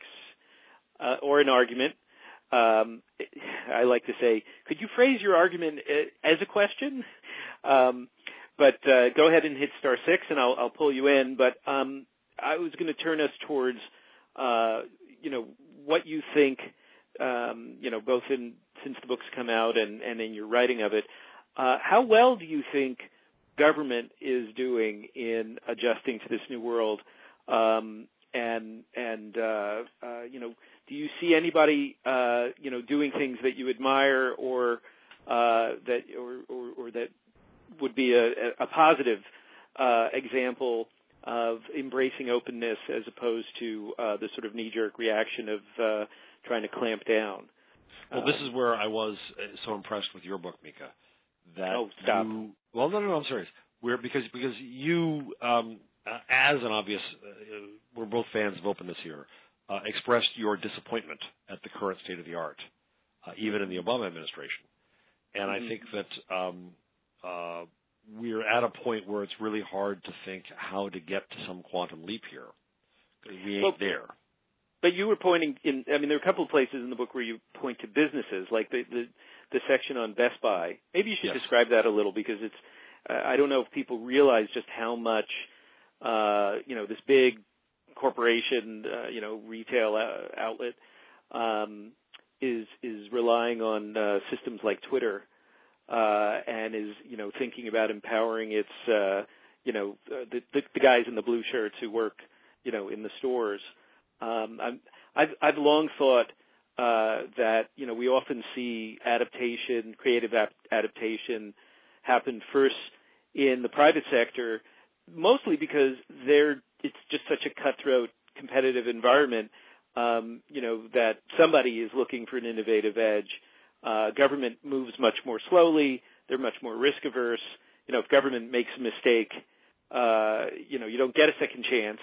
uh, or an argument. Um, I like to say, could you phrase your argument as a question? Um, but uh, go ahead and hit star six, and I'll, I'll pull you in. But um, I was going to turn us towards, uh, you know, what you think, um, you know, both in since the book's come out and, and in your writing of it. Uh, how well do you think government is doing in adjusting to this new world? Um, and and uh, uh, you know, do you see anybody uh, you know doing things that you admire or uh, that or, or, or that would be a, a positive uh, example of embracing openness as opposed to uh, the sort of knee-jerk reaction of uh, trying to clamp down? Well, this is where I was so impressed with your book, Mika. That oh, stop. You, well, no, no, no, I'm serious. Where because because you, um, uh, as an obvious, uh, we're both fans of openness here, uh, expressed your disappointment at the current state of the art, uh, even in the Obama administration. And mm-hmm. I think that um, uh, we're at a point where it's really hard to think how to get to some quantum leap here. We ain't well, there. but you were pointing in. I mean, there are a couple of places in the book where you point to businesses, like the the, the section on Best Buy. Maybe you should yes. describe that a little, because it's. Uh, I don't know if people realize just how much, uh, you know, this big corporation, uh, you know, retail uh, outlet um, is is relying on uh, systems like Twitter, uh, and is, you know, thinking about empowering its, uh, you know, the, the the guys in the blue shirts who work, you know, in the stores. Um, I'm, I've I've long thought uh, that, you know, we often see adaptation, creative ap- adaptation happen first in the private sector, mostly because they're it's just such a cutthroat, competitive environment, um, you know, that somebody is looking for an innovative edge. Uh, government moves much more slowly. They're much more risk averse. You know, if government makes a mistake, uh, you know, you don't get a second chance.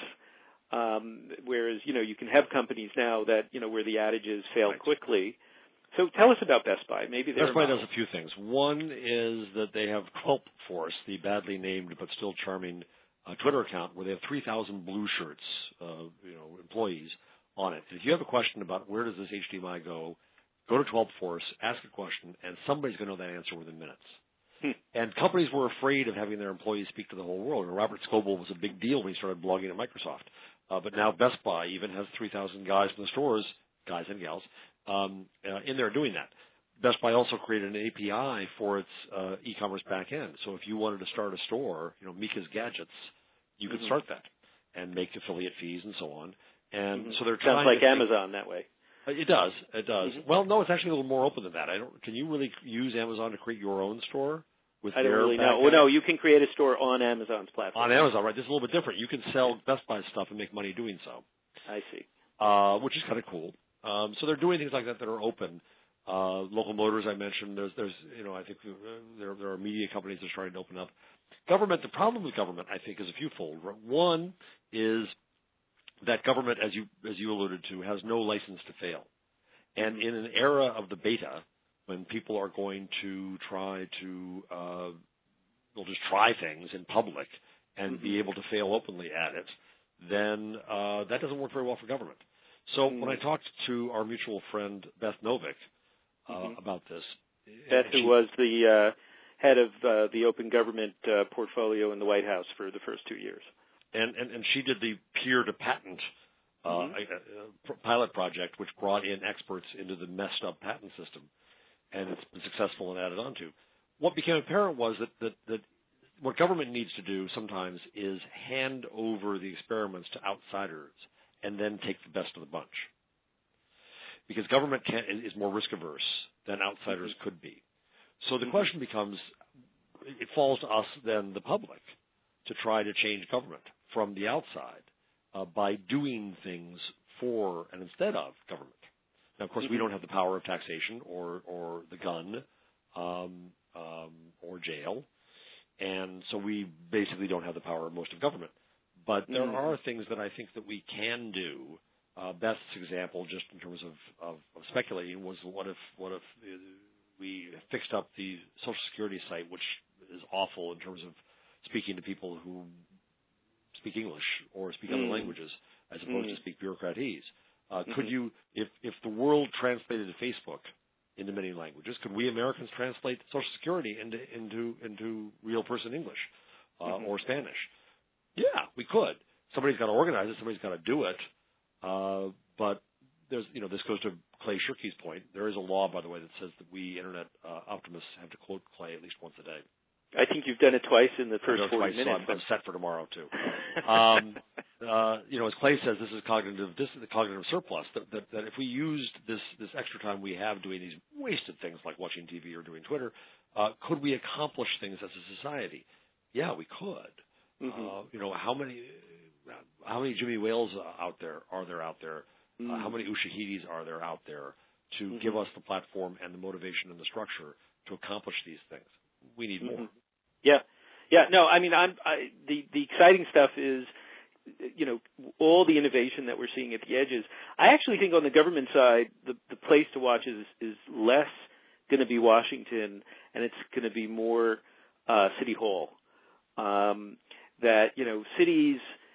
Um, whereas, you know, you can have companies now that, you know, where the adages fail right. quickly. So tell us about Best Buy. Maybe they're Best Buy does a few things. One is that they have Culp Force, the badly named but still charming uh, Twitter account, where they have three thousand blue shirts, uh, you know, employees on it. And if you have a question about where does this H D M I go, go to Culp Force, ask a question, and somebody's going to know that answer within minutes. Hmm. And companies were afraid of having their employees speak to the whole world. And Robert Scoble was a big deal when he started blogging at Microsoft. Uh, but now Best Buy even has three thousand guys from the stores, guys and gals, um, uh, in there doing that. Best Buy also created an A P I for its uh, e-commerce back end. So if you wanted to start a store, you know, Mika's Gadgets, you could mm-hmm. start that and make affiliate fees and so on. And mm-hmm. so they're Sounds trying like to Amazon that way. It does. It does. Mm-hmm. Well, no, it's actually a little more open than that. I don't. Can you really use Amazon to create your own store with I don't their really back know. end? Well, no, you can create a store on Amazon's platform. On Amazon, right? This is a little bit different. You can sell Best Buy stuff and make money doing so. I see. Uh, which is kind of cool. Um, so they're doing things like that that are open. Uh, Local Motors, I mentioned. There's, there's, you know, I think there there are media companies that are starting to open up. Government. The problem with government, I think, is a fewfold. One is that government, as you as you alluded to, has no license to fail. And in an era of the beta, when people are going to try to, uh, they'll just try things in public and mm-hmm. be able to fail openly at it, then uh, that doesn't work very well for government. So mm-hmm. when I talked to our mutual friend Beth Novick uh, mm-hmm. about this, Beth, she, who was the uh, head of uh, the open government uh, portfolio in the White House for the first two years, and and, and she did the peer to patent. Uh, mm-hmm. a, a pilot project which brought in experts into the messed up patent system, and it's been successful and added on to. What became apparent was that, that, that what government needs to do sometimes is hand over the experiments to outsiders and then take the best of the bunch. Because government can, is more risk averse than outsiders mm-hmm. could be. So the mm-hmm. question becomes, it falls to us then, the public, to try to change government from the outside. Uh, by doing things for and instead of government. Now, of course, mm-hmm. we don't have the power of taxation or, or the gun um, um, or jail, and so we basically don't have the power of most of government. But there mm-hmm. are things that I think that we can do. Uh, Beth's example, just in terms of, of, of speculating, was what if what if we fixed up the Social Security site, which is awful in terms of speaking to people who speak English or speak mm. other languages as opposed mm. to speak bureaucratese. Uh, mm-hmm. Could you, if, if the world translated to Facebook into many languages, could we Americans translate Social Security into into into real person English uh, mm-hmm. or Spanish? Yeah, we could. Somebody's got to organize it. Somebody's got to do it. Uh, but there's, you know, this goes to Clay Shirky's point. There is a law, by the way, that says that we Internet uh, optimists have to quote Clay at least once a day. I think you've done it twice in the first forty twice, minutes. So I'm, I'm set for tomorrow too. um, uh, you know, as Clay says, this is cognitive. This is the cognitive surplus. That, that, that if we used this this extra time we have doing these wasted things like watching T V or doing Twitter, uh, could we accomplish things as a society? Yeah, we could. Mm-hmm. Uh, you know, how many how many Jimmy Wales out there are there out there? Mm-hmm. Uh, how many Ushahidis are there out there to mm-hmm. give us the platform and the motivation and the structure to accomplish these things? We need more. Mm-hmm. Yeah, yeah. No, I mean, I'm, I, the the exciting stuff is, you know, all the innovation that we're seeing at the edges. I actually think on the government side, the the place to watch is is less going to be Washington, and it's going to be more uh, City Hall. Um, that you know, cities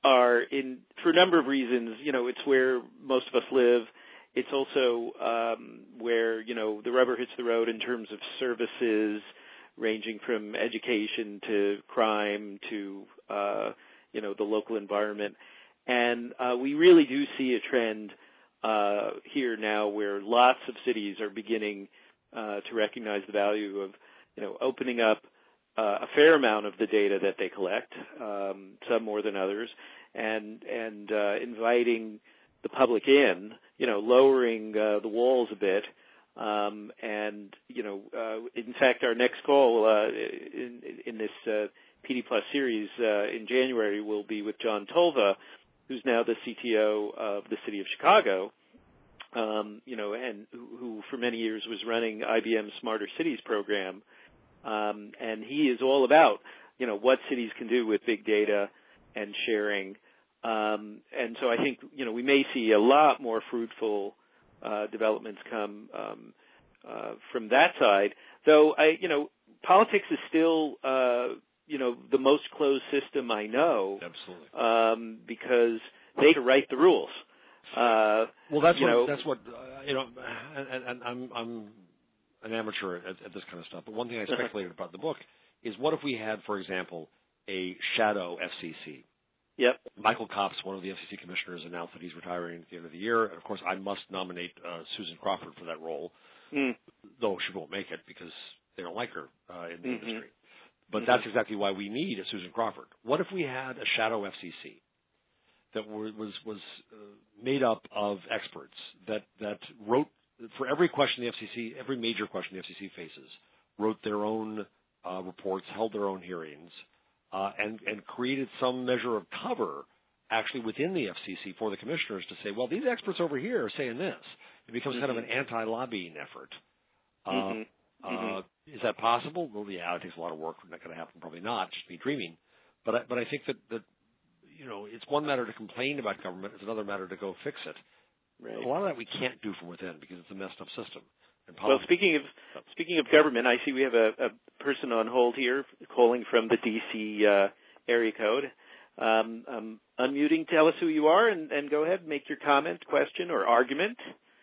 are in, for a number of reasons, you know, it's where most of us live. It's also um, where, you know, the rubber hits the road in terms of services ranging from education to crime to, uh, you know, the local environment. And uh, we really do see a trend uh, here now where lots of cities are beginning uh, to recognize the value of, you know, opening up uh, a fair amount of the data that they collect, um, some more than others, and and uh, inviting the public in, you know, lowering uh, the walls a bit. Um, and, you know, uh, in fact, our next call uh, in, in this uh, P D Plus series uh, in January will be with John Tolva, who's now the C T O of the city of Chicago, um, you know, and who, who for many years was running I B M's Smarter Cities program. Um, and he is all about, you know, what cities can do with big data and sharing. Um, and so I think, you know, we may see a lot more fruitful uh, developments come um, uh, from that side. Though, I, you know, politics is still, uh, you know, the most closed system I know. Absolutely. Um, because they write the rules. Uh, well, that's you what, know, that's what, uh, you know, and, and I'm, I'm an amateur at, at this kind of stuff. But one thing I speculated about in the book is what if we had, for example, a shadow F C C? Yep. Michael Copps, one of the F C C commissioners, announced that he's retiring at the end of the year. And of course, I must nominate uh, Susan Crawford for that role, mm. though she won't make it because they don't like her uh, in the mm-hmm. industry. But mm-hmm. that's exactly why we need a Susan Crawford. What if we had a shadow F C C that were, was was uh, made up of experts that that wrote for every question the F C C, every major question the F C C faces, wrote their own uh, reports, held their own hearings. Uh, and, and created some measure of cover actually within the F C C for the commissioners to say, well, these experts over here are saying this. It becomes mm-hmm. kind of an anti-lobbying effort. Uh, mm-hmm. Uh, mm-hmm. Is that possible? Well, yeah, it takes a lot of work. Not going to happen. Probably not. Just me dreaming. But I, but I think that, that, you know, it's one matter to complain about government. It's another matter to go fix it. Right. A lot of that we can't do from within because it's a messed up system. Well, speaking of speaking of government, I see we have a, a person on hold here calling from the D C uh, area code. Um, um, unmuting, tell us who you are, and, and go ahead and make your comment, question, or argument.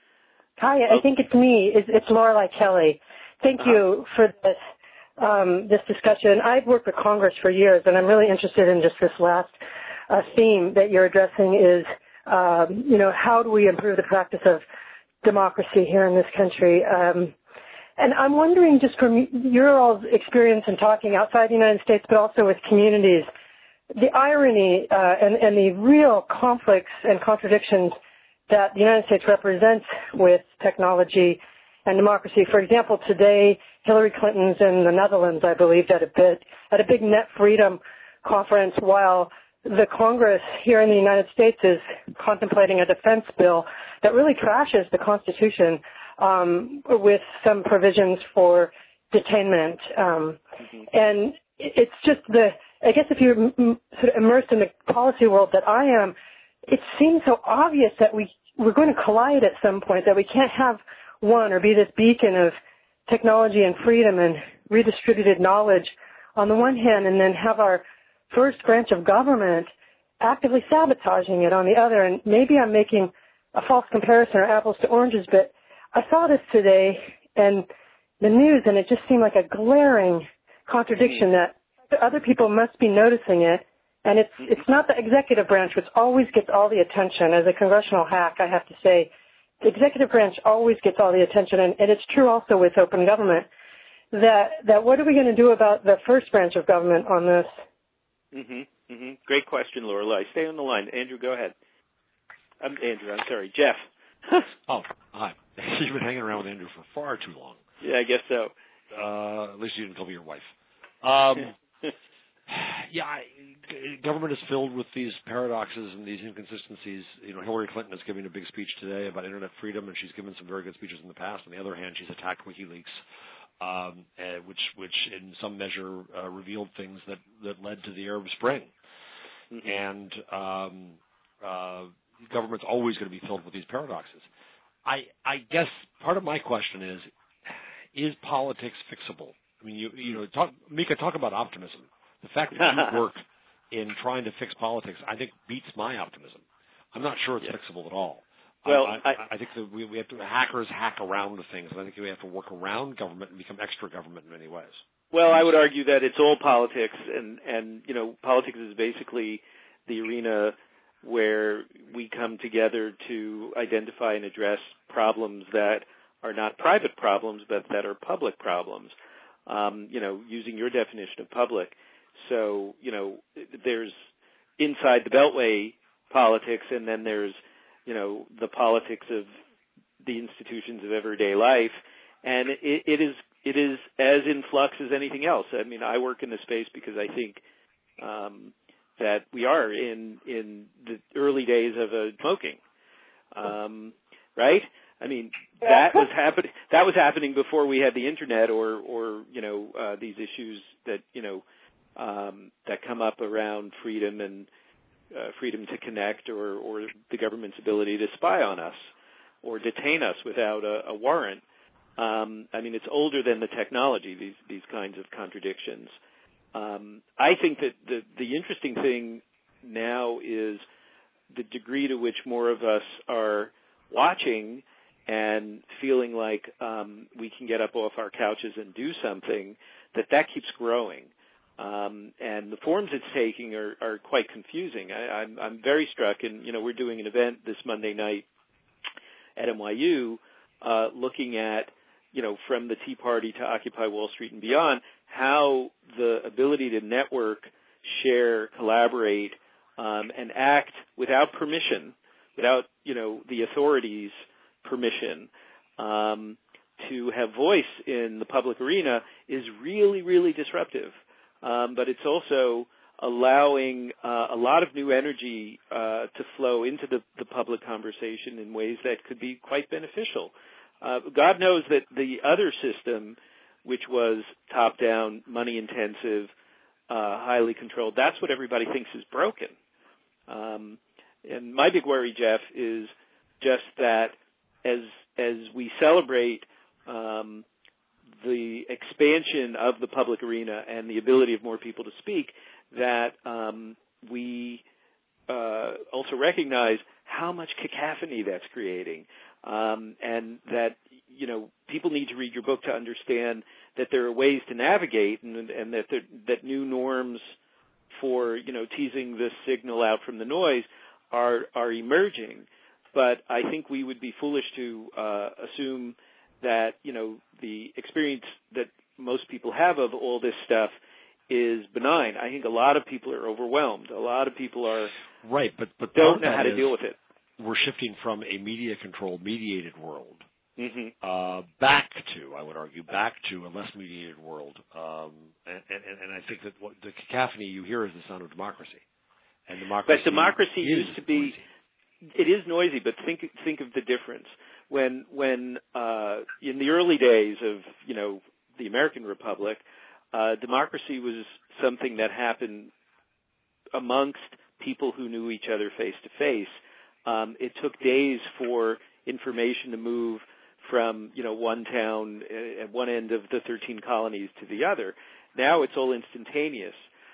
Hi, I think it's me. It's, it's Lorelei Kelly. Thank uh-huh. you for this um, this discussion. I've worked with Congress for years, and I'm really interested in just this last uh, theme that you're addressing is, um, you know, how do we improve the practice of democracy here in this country. Um, and I'm wondering, just from your all's experience in talking outside the United States, but also with communities, the irony uh, and, and the real conflicts and contradictions that the United States represents with technology and democracy. For example, today, Hillary Clinton's in the Netherlands, I believe, at a bit at a big net freedom conference, while the Congress here in the United States is contemplating a defense bill that really trashes the Constitution um, with some provisions for detainment. Um, mm-hmm. And it's just the, I guess if you're m- sort of immersed in the policy world that I am, it seems so obvious that we, we're going to collide at some point, that we can't have one or be this beacon of technology and freedom and redistributed knowledge on the one hand, and then have our first branch of government actively sabotaging it on the other. And maybe I'm making a false comparison or apples to oranges, but I saw this today and the news, and it just seemed like a glaring contradiction that other people must be noticing it. And it's it's not the executive branch, which always gets all the attention. As a congressional hack, I have to say, the executive branch always gets all the attention, and, and it's true also with open government, that, that what are we going to do about the first branch of government on this? Mm-hmm. Mm-hmm. Great question, Lorelei. Stay on the line. Andrew, go ahead. I'm Andrew. I'm sorry, Jeff. Oh, hi. You've been hanging around with Andrew for far too long. Yeah, I guess so. Uh, at least you didn't call me your wife. Um, yeah, I, government is filled with these paradoxes and these inconsistencies. You know, Hillary Clinton is giving a big speech today about internet freedom, and she's given some very good speeches in the past. On the other hand, she's attacked WikiLeaks. Um, uh, which, which in some measure uh, revealed things that, that led to the Arab Spring. Mm-hmm. And um, uh, government's always going to be filled with these paradoxes. I, I guess part of my question is, is politics fixable? I mean, you, you know, talk, Mika, talk about optimism. The fact that you work in trying to fix politics, I think beats my optimism. I'm not sure it's yeah. fixable at all. Well, I, I, I think that we, we have to hackers hack around the things, and I think we have to work around government and become extra government in many ways. Well, I would argue that it's all politics, and, and you know, politics is basically the arena where we come together to identify and address problems that are not private problems, but that are public problems. Um, you know, using your definition of public. So, you know, there's inside the Beltway politics, and then there's, you know, the politics of the institutions of everyday life, and it, it is it is as in flux as anything else. I mean, I work in this space because I think um, that we are in in the early days of a smoking, um, right? I mean, that was happening. That was happening before we had the internet, or, or you know, uh, these issues that you know um, that come up around freedom and uh, freedom to connect, or, or the government's ability to spy on us or detain us without a, a warrant. Um, I mean, it's older than the technology. These these kinds of contradictions. Um, I think that the the interesting thing now is the degree to which more of us are watching and feeling like um, we can get up off our couches and do something, that that keeps growing. Um, and the forms it's taking are, are quite confusing. I, I'm, I'm very struck, and, you know, we're doing an event this Monday night at N Y U uh, looking at, you know, from the Tea Party to Occupy Wall Street and beyond, how the ability to network, share, collaborate, um, and act without permission, without, you know, the authorities' permission um, to have voice in the public arena is really, really disruptive. Um, but it's also allowing uh, a lot of new energy uh, to flow into the, the public conversation in ways that could be quite beneficial. Uh, God knows that the other system, which was top-down, money-intensive, uh, highly controlled, that's what everybody thinks is broken. Um, and my big worry, Jeff, is just that as as we celebrate um, the expansion of the public arena and the ability of more people to speak, that um, we uh, also recognize how much cacophony that's creating, um, and that, you know, people need to read your book to understand that there are ways to navigate, and, and that there, that new norms for, you know, teasing this signal out from the noise are are emerging. But I think we would be foolish to uh, assume that, you know, the experience that most people have of all this stuff is benign. I think a lot of people are overwhelmed. A lot of people are right, but but don't know how to deal with it. We're shifting from a media-controlled, mediated world mm-hmm. uh, back to, I would argue, back to a less mediated world. Um, and, and, and I think that what the cacophony you hear is the sound of democracy. And democracy but democracy is used to be. Noisy. It is noisy, but think think of the difference. When when uh, in the early days of, you know, the American Republic, uh, democracy was something that happened amongst people who knew each other face to face. Um, it took days for information to move from, you know, one town at one end of the thirteen colonies to the other. Now it's all instantaneous.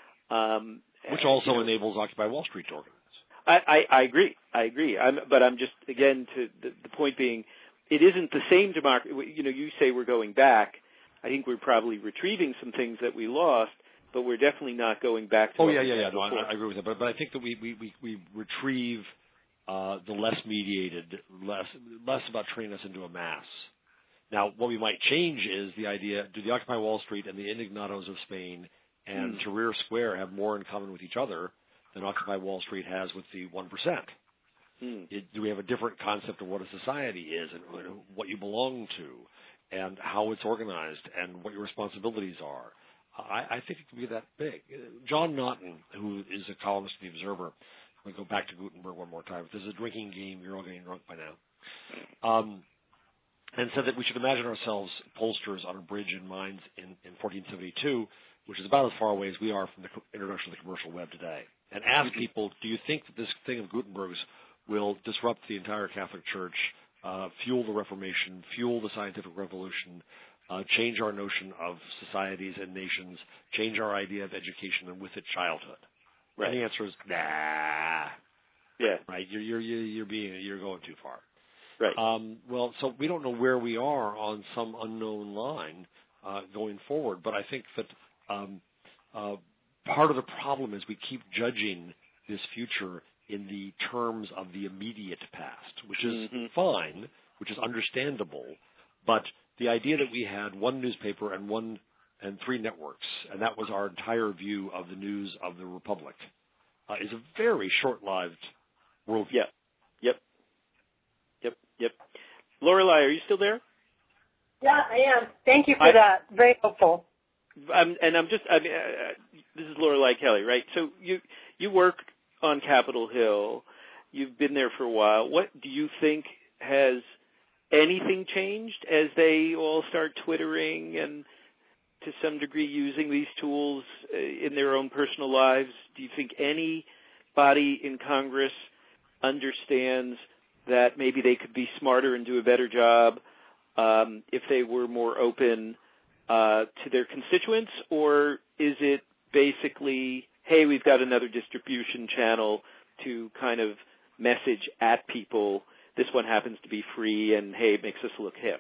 Um, Which also you know, enables Occupy Wall Street to organize. I, I, I agree. I agree. I'm, but I'm just, again, to the, the point being, it isn't the same democracy. You know, you say we're going back. I think we're probably retrieving some things that we lost, but we're definitely not going back to. Oh yeah, yeah, yeah. No, I, I agree with that. But but I think that we we we, we retrieve uh, the less mediated, less less about turning us into a mass. Now, what we might change is the idea: do the Occupy Wall Street and the Indignados of Spain and mm. Tahrir Square have more in common with each other than Occupy Wall Street has with the one percent? Hmm. Do we have a different concept of what a society is and what you belong to and how it's organized and what your responsibilities are? I, I think it can be that big. John Naughton, who is a columnist in The Observer, I'm going to go back to Gutenberg one more time. If this is a drinking game, you're all getting drunk by now. Um, and said that we should imagine ourselves pollsters on a bridge in Mainz in, in fourteen seventy-two, which is about as far away as we are from the introduction of the commercial web today. And ask people, do you think that this thing of Gutenberg's will disrupt the entire Catholic Church, uh, fuel the Reformation, fuel the scientific revolution, uh, change our notion of societies and nations, change our idea of education and with it childhood? Right. And the answer is nah. Yeah. Right. You're you're you're being you're going too far. Right. Um, well, so we don't know where we are on some unknown line uh, going forward, but I think that um, uh, part of the problem is we keep judging this future in the terms of the immediate past, which is mm-hmm. fine, which is understandable, but the idea that we had one newspaper and one and three networks, and that was our entire view of the news of the Republic, uh, is a very short-lived worldview. Yeah. Yep. Yep. Yep. Lorelei, are you still there? Yeah, I am. Thank you for I, that. Very helpful. I'm, and I'm just, I mean, uh, this is Lorelei Kelly, right? So you you work on Capitol Hill. You've been there for a while. What do you think has anything changed as they all start Twittering and to some degree using these tools in their own personal lives? Do you think anybody in Congress understands that maybe they could be smarter and do a better job um, if they were more open uh, to their constituents? Or is it basically, hey, we've got another distribution channel to kind of message at people, this one happens to be free, and hey, it makes us look hip?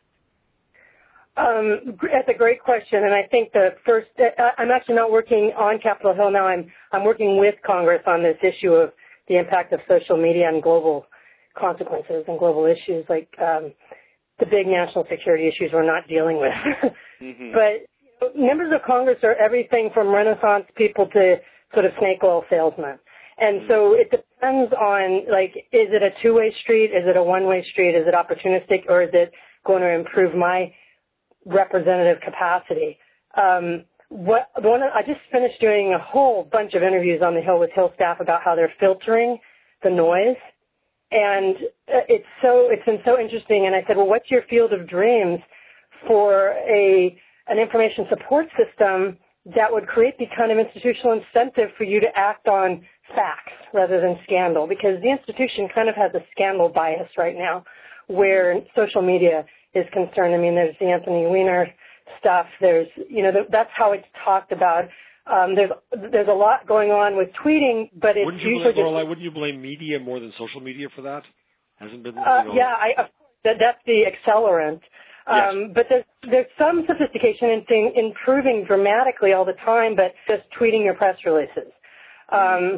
Um, that's a great question, and I think the first, I'm actually not working on Capitol Hill now. I'm I'm working with Congress on this issue of the impact of social media and global consequences and global issues like um, the big national security issues we're not dealing with. mm-hmm. But members of Congress are everything from Renaissance people to sort of snake oil salesmen. And mm-hmm. so it depends on, like, is it a two-way street? Is it a one-way street? Is it opportunistic? Or is it going to improve my representative capacity? Um, what one I just finished doing a whole bunch of interviews on the Hill with Hill staff about how they're filtering the noise, and it's so it's been so interesting. And I said, well, what's your field of dreams for a an information support system that would create the kind of institutional incentive for you to act on facts rather than scandal? Because the institution kind of has a scandal bias right now, where social media is concerned. I mean, there's the Anthony Weiner stuff. There's, you know, that's how it's talked about. Um, there's there's a lot going on with tweeting, but it's wouldn't you usually blame, just, Lorelei, wouldn't you blame media more than social media for that? Hasn't been. Uh, you know, yeah, I, uh, that, that's the accelerant. Um, yes. But there's there's some sophistication in thing, improving dramatically all the time, but just tweeting your press releases. Um,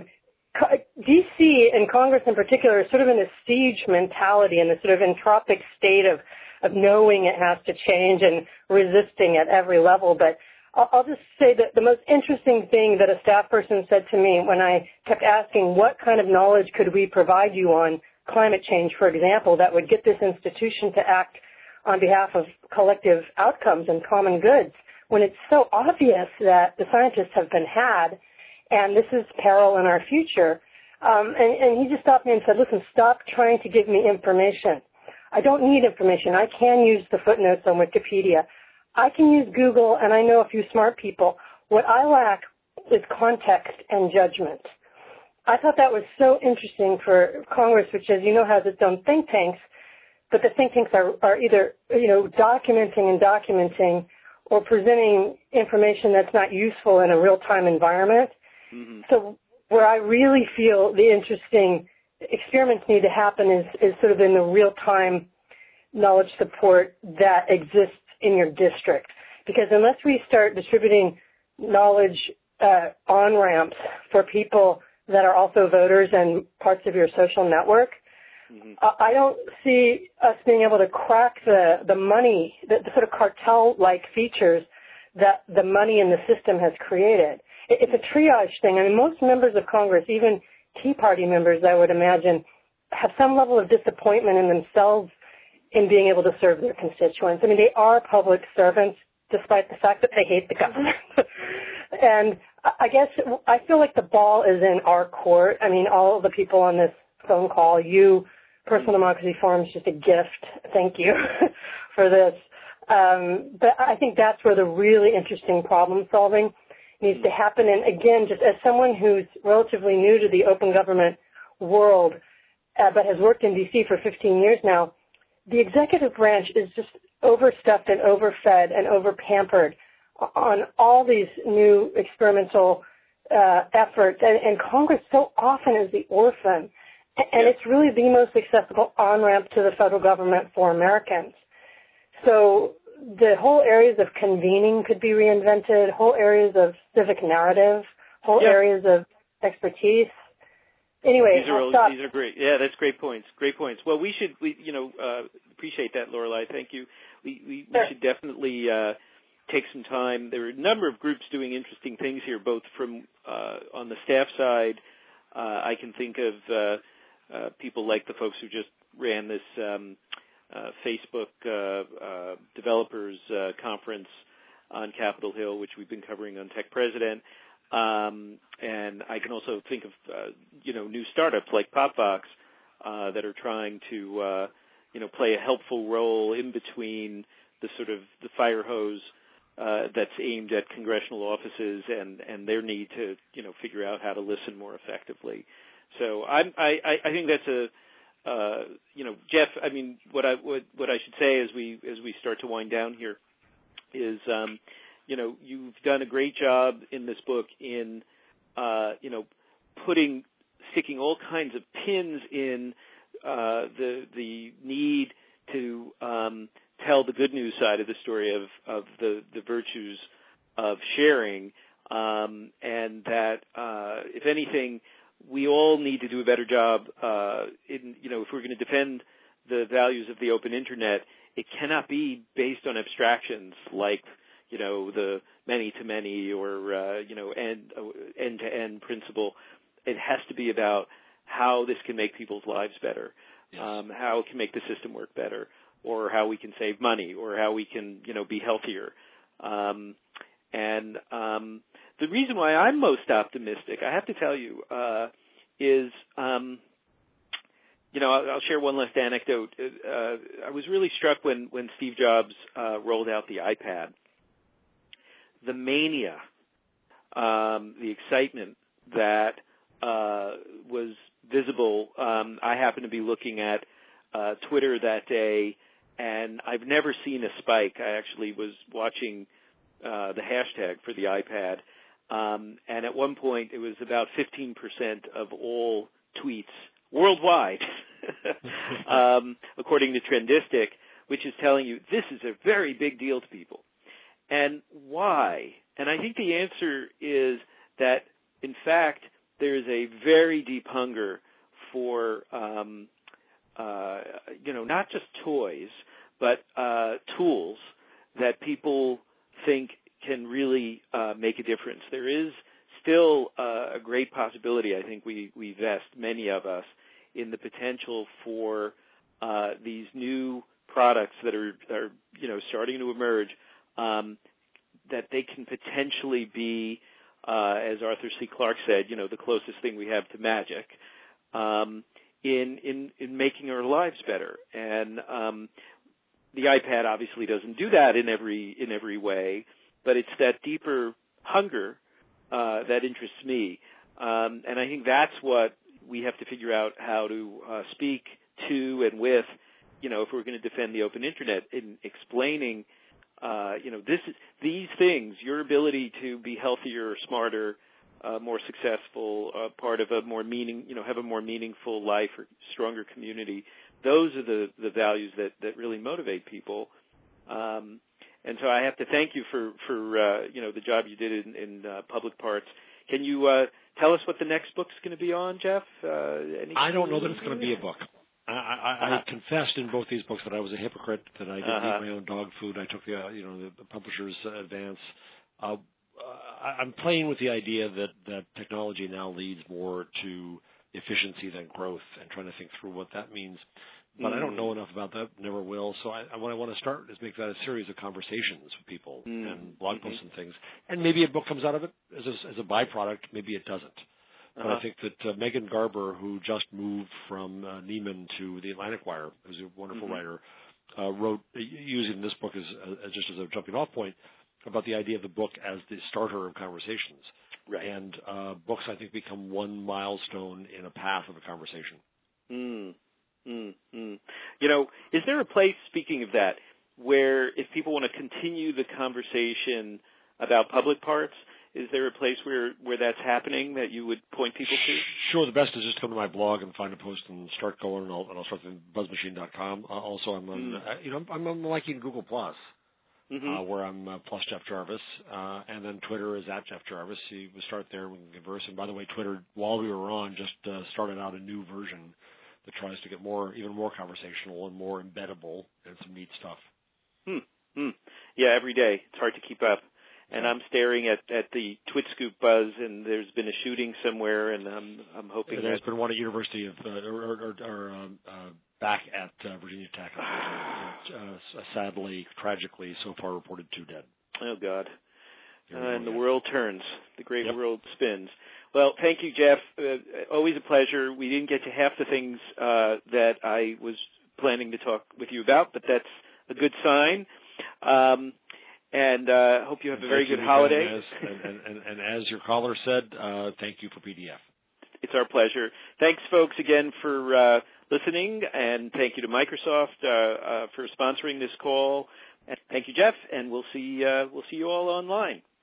D C and Congress in particular is sort of in a siege mentality, in this sort of entropic state of of knowing it has to change and resisting at every level. But I'll, I'll just say that the most interesting thing that a staff person said to me when I kept asking what kind of knowledge could we provide you on climate change, for example, that would get this institution to act on behalf of collective outcomes and common goods, when it's so obvious that the scientists have been had and this is peril in our future. Um, and, and he just stopped me and said, listen, stop trying to give me information. I don't need information. I can use the footnotes on Wikipedia. I can use Google, and I know a few smart people. What I lack is context and judgment. I thought that was so interesting for Congress, which, as you know, has its own think tanks, but the think tanks are, are either, you know, documenting and documenting or presenting information that's not useful in a real-time environment. Mm-hmm. So where I really feel the interesting experiments need to happen is, is sort of in the real-time knowledge support that exists in your district. Because unless we start distributing knowledge uh, on-ramps for people that are also voters and parts of your social network, mm-hmm. I don't see us being able to crack the, the money, the, the sort of cartel-like features that the money in the system has created. It, it's a triage thing. I mean, most members of Congress, even Tea Party members, I would imagine, have some level of disappointment in themselves in being able to serve their constituents. I mean, they are public servants, despite the fact that they hate the government. And I guess I feel like the ball is in our court. I mean, all of the people on this phone call, you, Personal Democracy Forum, is just a gift. Thank you for this. Um, but I think that's where the really interesting problem solving needs to happen. And again, just as someone who's relatively new to the open government world, uh, but has worked in D C for fifteen years now, the executive branch is just overstuffed and overfed and overpampered on all these new experimental uh, efforts, and, and Congress so often is the orphan, and yeah. it's really the most accessible on-ramp to the federal government for Americans. So the whole areas of convening could be reinvented, whole areas of civic narrative, whole yeah. areas of expertise. Anyway, these are I'll all, stop. these are great. Yeah, that's great points. Great points. Well, we should, we, you know, uh, appreciate that, Lorelei. Thank you. We we, Sure. we should definitely uh, take some time. There are a number of groups doing interesting things here, both from uh, on the staff side. Uh, I can think of uh, uh, people like the folks who just ran this um, uh, Facebook uh, uh, developers uh, conference on Capitol Hill, which we've been covering on Tech President. Um, and I can also think of, uh, you know, new startups like Popvox uh, that are trying to, uh, you know, play a helpful role in between the sort of the fire hose uh, that's aimed at congressional offices and, and their need to, you know, figure out how to listen more effectively. So I'm, I, I think that's a, uh, you know, Jeff. I mean, what I what, what I should say as we as we start to wind down here is. Um, You know, you've done a great job in this book in, uh, you know, putting, sticking all kinds of pins in uh, the the need to um, tell the good news side of the story of, of the, the virtues of sharing, um, and that, uh, if anything, we all need to do a better job uh, in, you know, if we're going to defend the values of the open internet, it cannot be based on abstractions like, you know, the many-to-many or, uh, you know, end, uh, end-to-end principle. It has to be about how this can make people's lives better, yes. um, how it can make the system work better, or how we can save money, or how we can, you know, be healthier. Um, and um, the reason why I'm most optimistic, I have to tell you, uh, is, um, you know, I'll, I'll share one last anecdote. Uh, I was really struck when, when Steve Jobs uh, rolled out the iPad. The mania, um, the excitement that uh, was visible. Um, I happened to be looking at uh, Twitter that day, and I've never seen a spike. I actually was watching uh, the hashtag for the iPad, um, and at one point it was about fifteen percent of all tweets worldwide, um, according to Trendistic, which is telling you this is a very big deal to people. And why? And I think the answer is that, in fact, there is a very deep hunger for, um, uh, you know, not just toys, but uh, tools that people think can really uh, make a difference. There is still uh, a great possibility, I think we, we vest, many of us, in the potential for uh, these new products that are, are, you know, starting to emerge. Um, that they can potentially be, uh, as Arthur C. Clarke said, you know, the closest thing we have to magic, um, in, in, in making our lives better. And um, the iPad obviously doesn't do that in every in every way, but it's that deeper hunger uh, that interests me. Um, and I think that's what we have to figure out how to uh, speak to and with, you know, if we're going to defend the open internet, in explaining, uh, you know, this is, these things, your ability to be healthier, smarter, uh, more successful, uh, part of a more meaning, you know, have a more meaningful life or stronger community. Those are the, the values that, that really motivate people. Um, and so I have to thank you for, for uh, you know, the job you did in, in uh, Public Parts. Can you uh, tell us what the next book's going to be on, Jeff? Uh, I don't know that it's going to be a book. I, I, uh-huh. I confessed in both these books that I was a hypocrite, that I didn't uh-huh. eat my own dog food. I took the, uh, you know, the, the publisher's uh, advance. Uh, I, I'm playing with the idea that, that technology now leads more to efficiency than growth, and trying to think through what that means. But mm. I don't know enough about that, never will. So I, what I want to start is make that a series of conversations with people mm. and blog posts mm-hmm. and things. And maybe a book comes out of it as a, as a byproduct. Maybe it doesn't. But uh-huh. I think that uh, Megan Garber, who just moved from uh, Neiman to the Atlantic Wire, who's a wonderful mm-hmm. writer, uh, wrote, uh, using this book as, as just as a jumping off point, about the idea of the book as the starter of conversations. Right. And uh, books, I think, become one milestone in a path of a conversation. Mm. Mm, mm. You know, is there a place, speaking of that, where if people want to continue the conversation about Public Parts, Is there a place where, where that's happening that you would point people to? Sure. The best is just come to my blog and find a post and start going, and I'll, and I'll start at buzz machine dot com. Uh, also, I'm on, mm. uh, you know, I'm, I'm liking Google Plus, mm-hmm. uh, where I'm uh, plus Jeff Jarvis, uh, and then Twitter is at Jeff Jarvis. You can start there, we can converse. And by the way, Twitter, while we were on, just uh, started out a new version that tries to get more, even more conversational and more embeddable and some neat stuff. Hmm. Hmm. Yeah, every day. It's hard to keep up. And I'm staring at, at the TwitScoop buzz, and there's been a shooting somewhere, and I'm I'm hoping there's that been one at University of uh, or, or, or um, uh, back at uh, Virginia Tech. uh, sadly, tragically, so far reported two dead. Oh God! Uh, and the yeah. world turns, the great yep. world spins. Well, thank you, Jeff. Uh, always a pleasure. We didn't get to half the things uh, that I was planning to talk with you about, but that's a good sign. Um, And I uh, hope you have a very thank good you, holiday. And as, and, and, and as your caller said, uh, thank you for P D F. It's our pleasure. Thanks, folks, again for uh, listening, and thank you to Microsoft uh, uh, for sponsoring this call. And thank you, Jeff, and we'll see uh, we'll see you all online.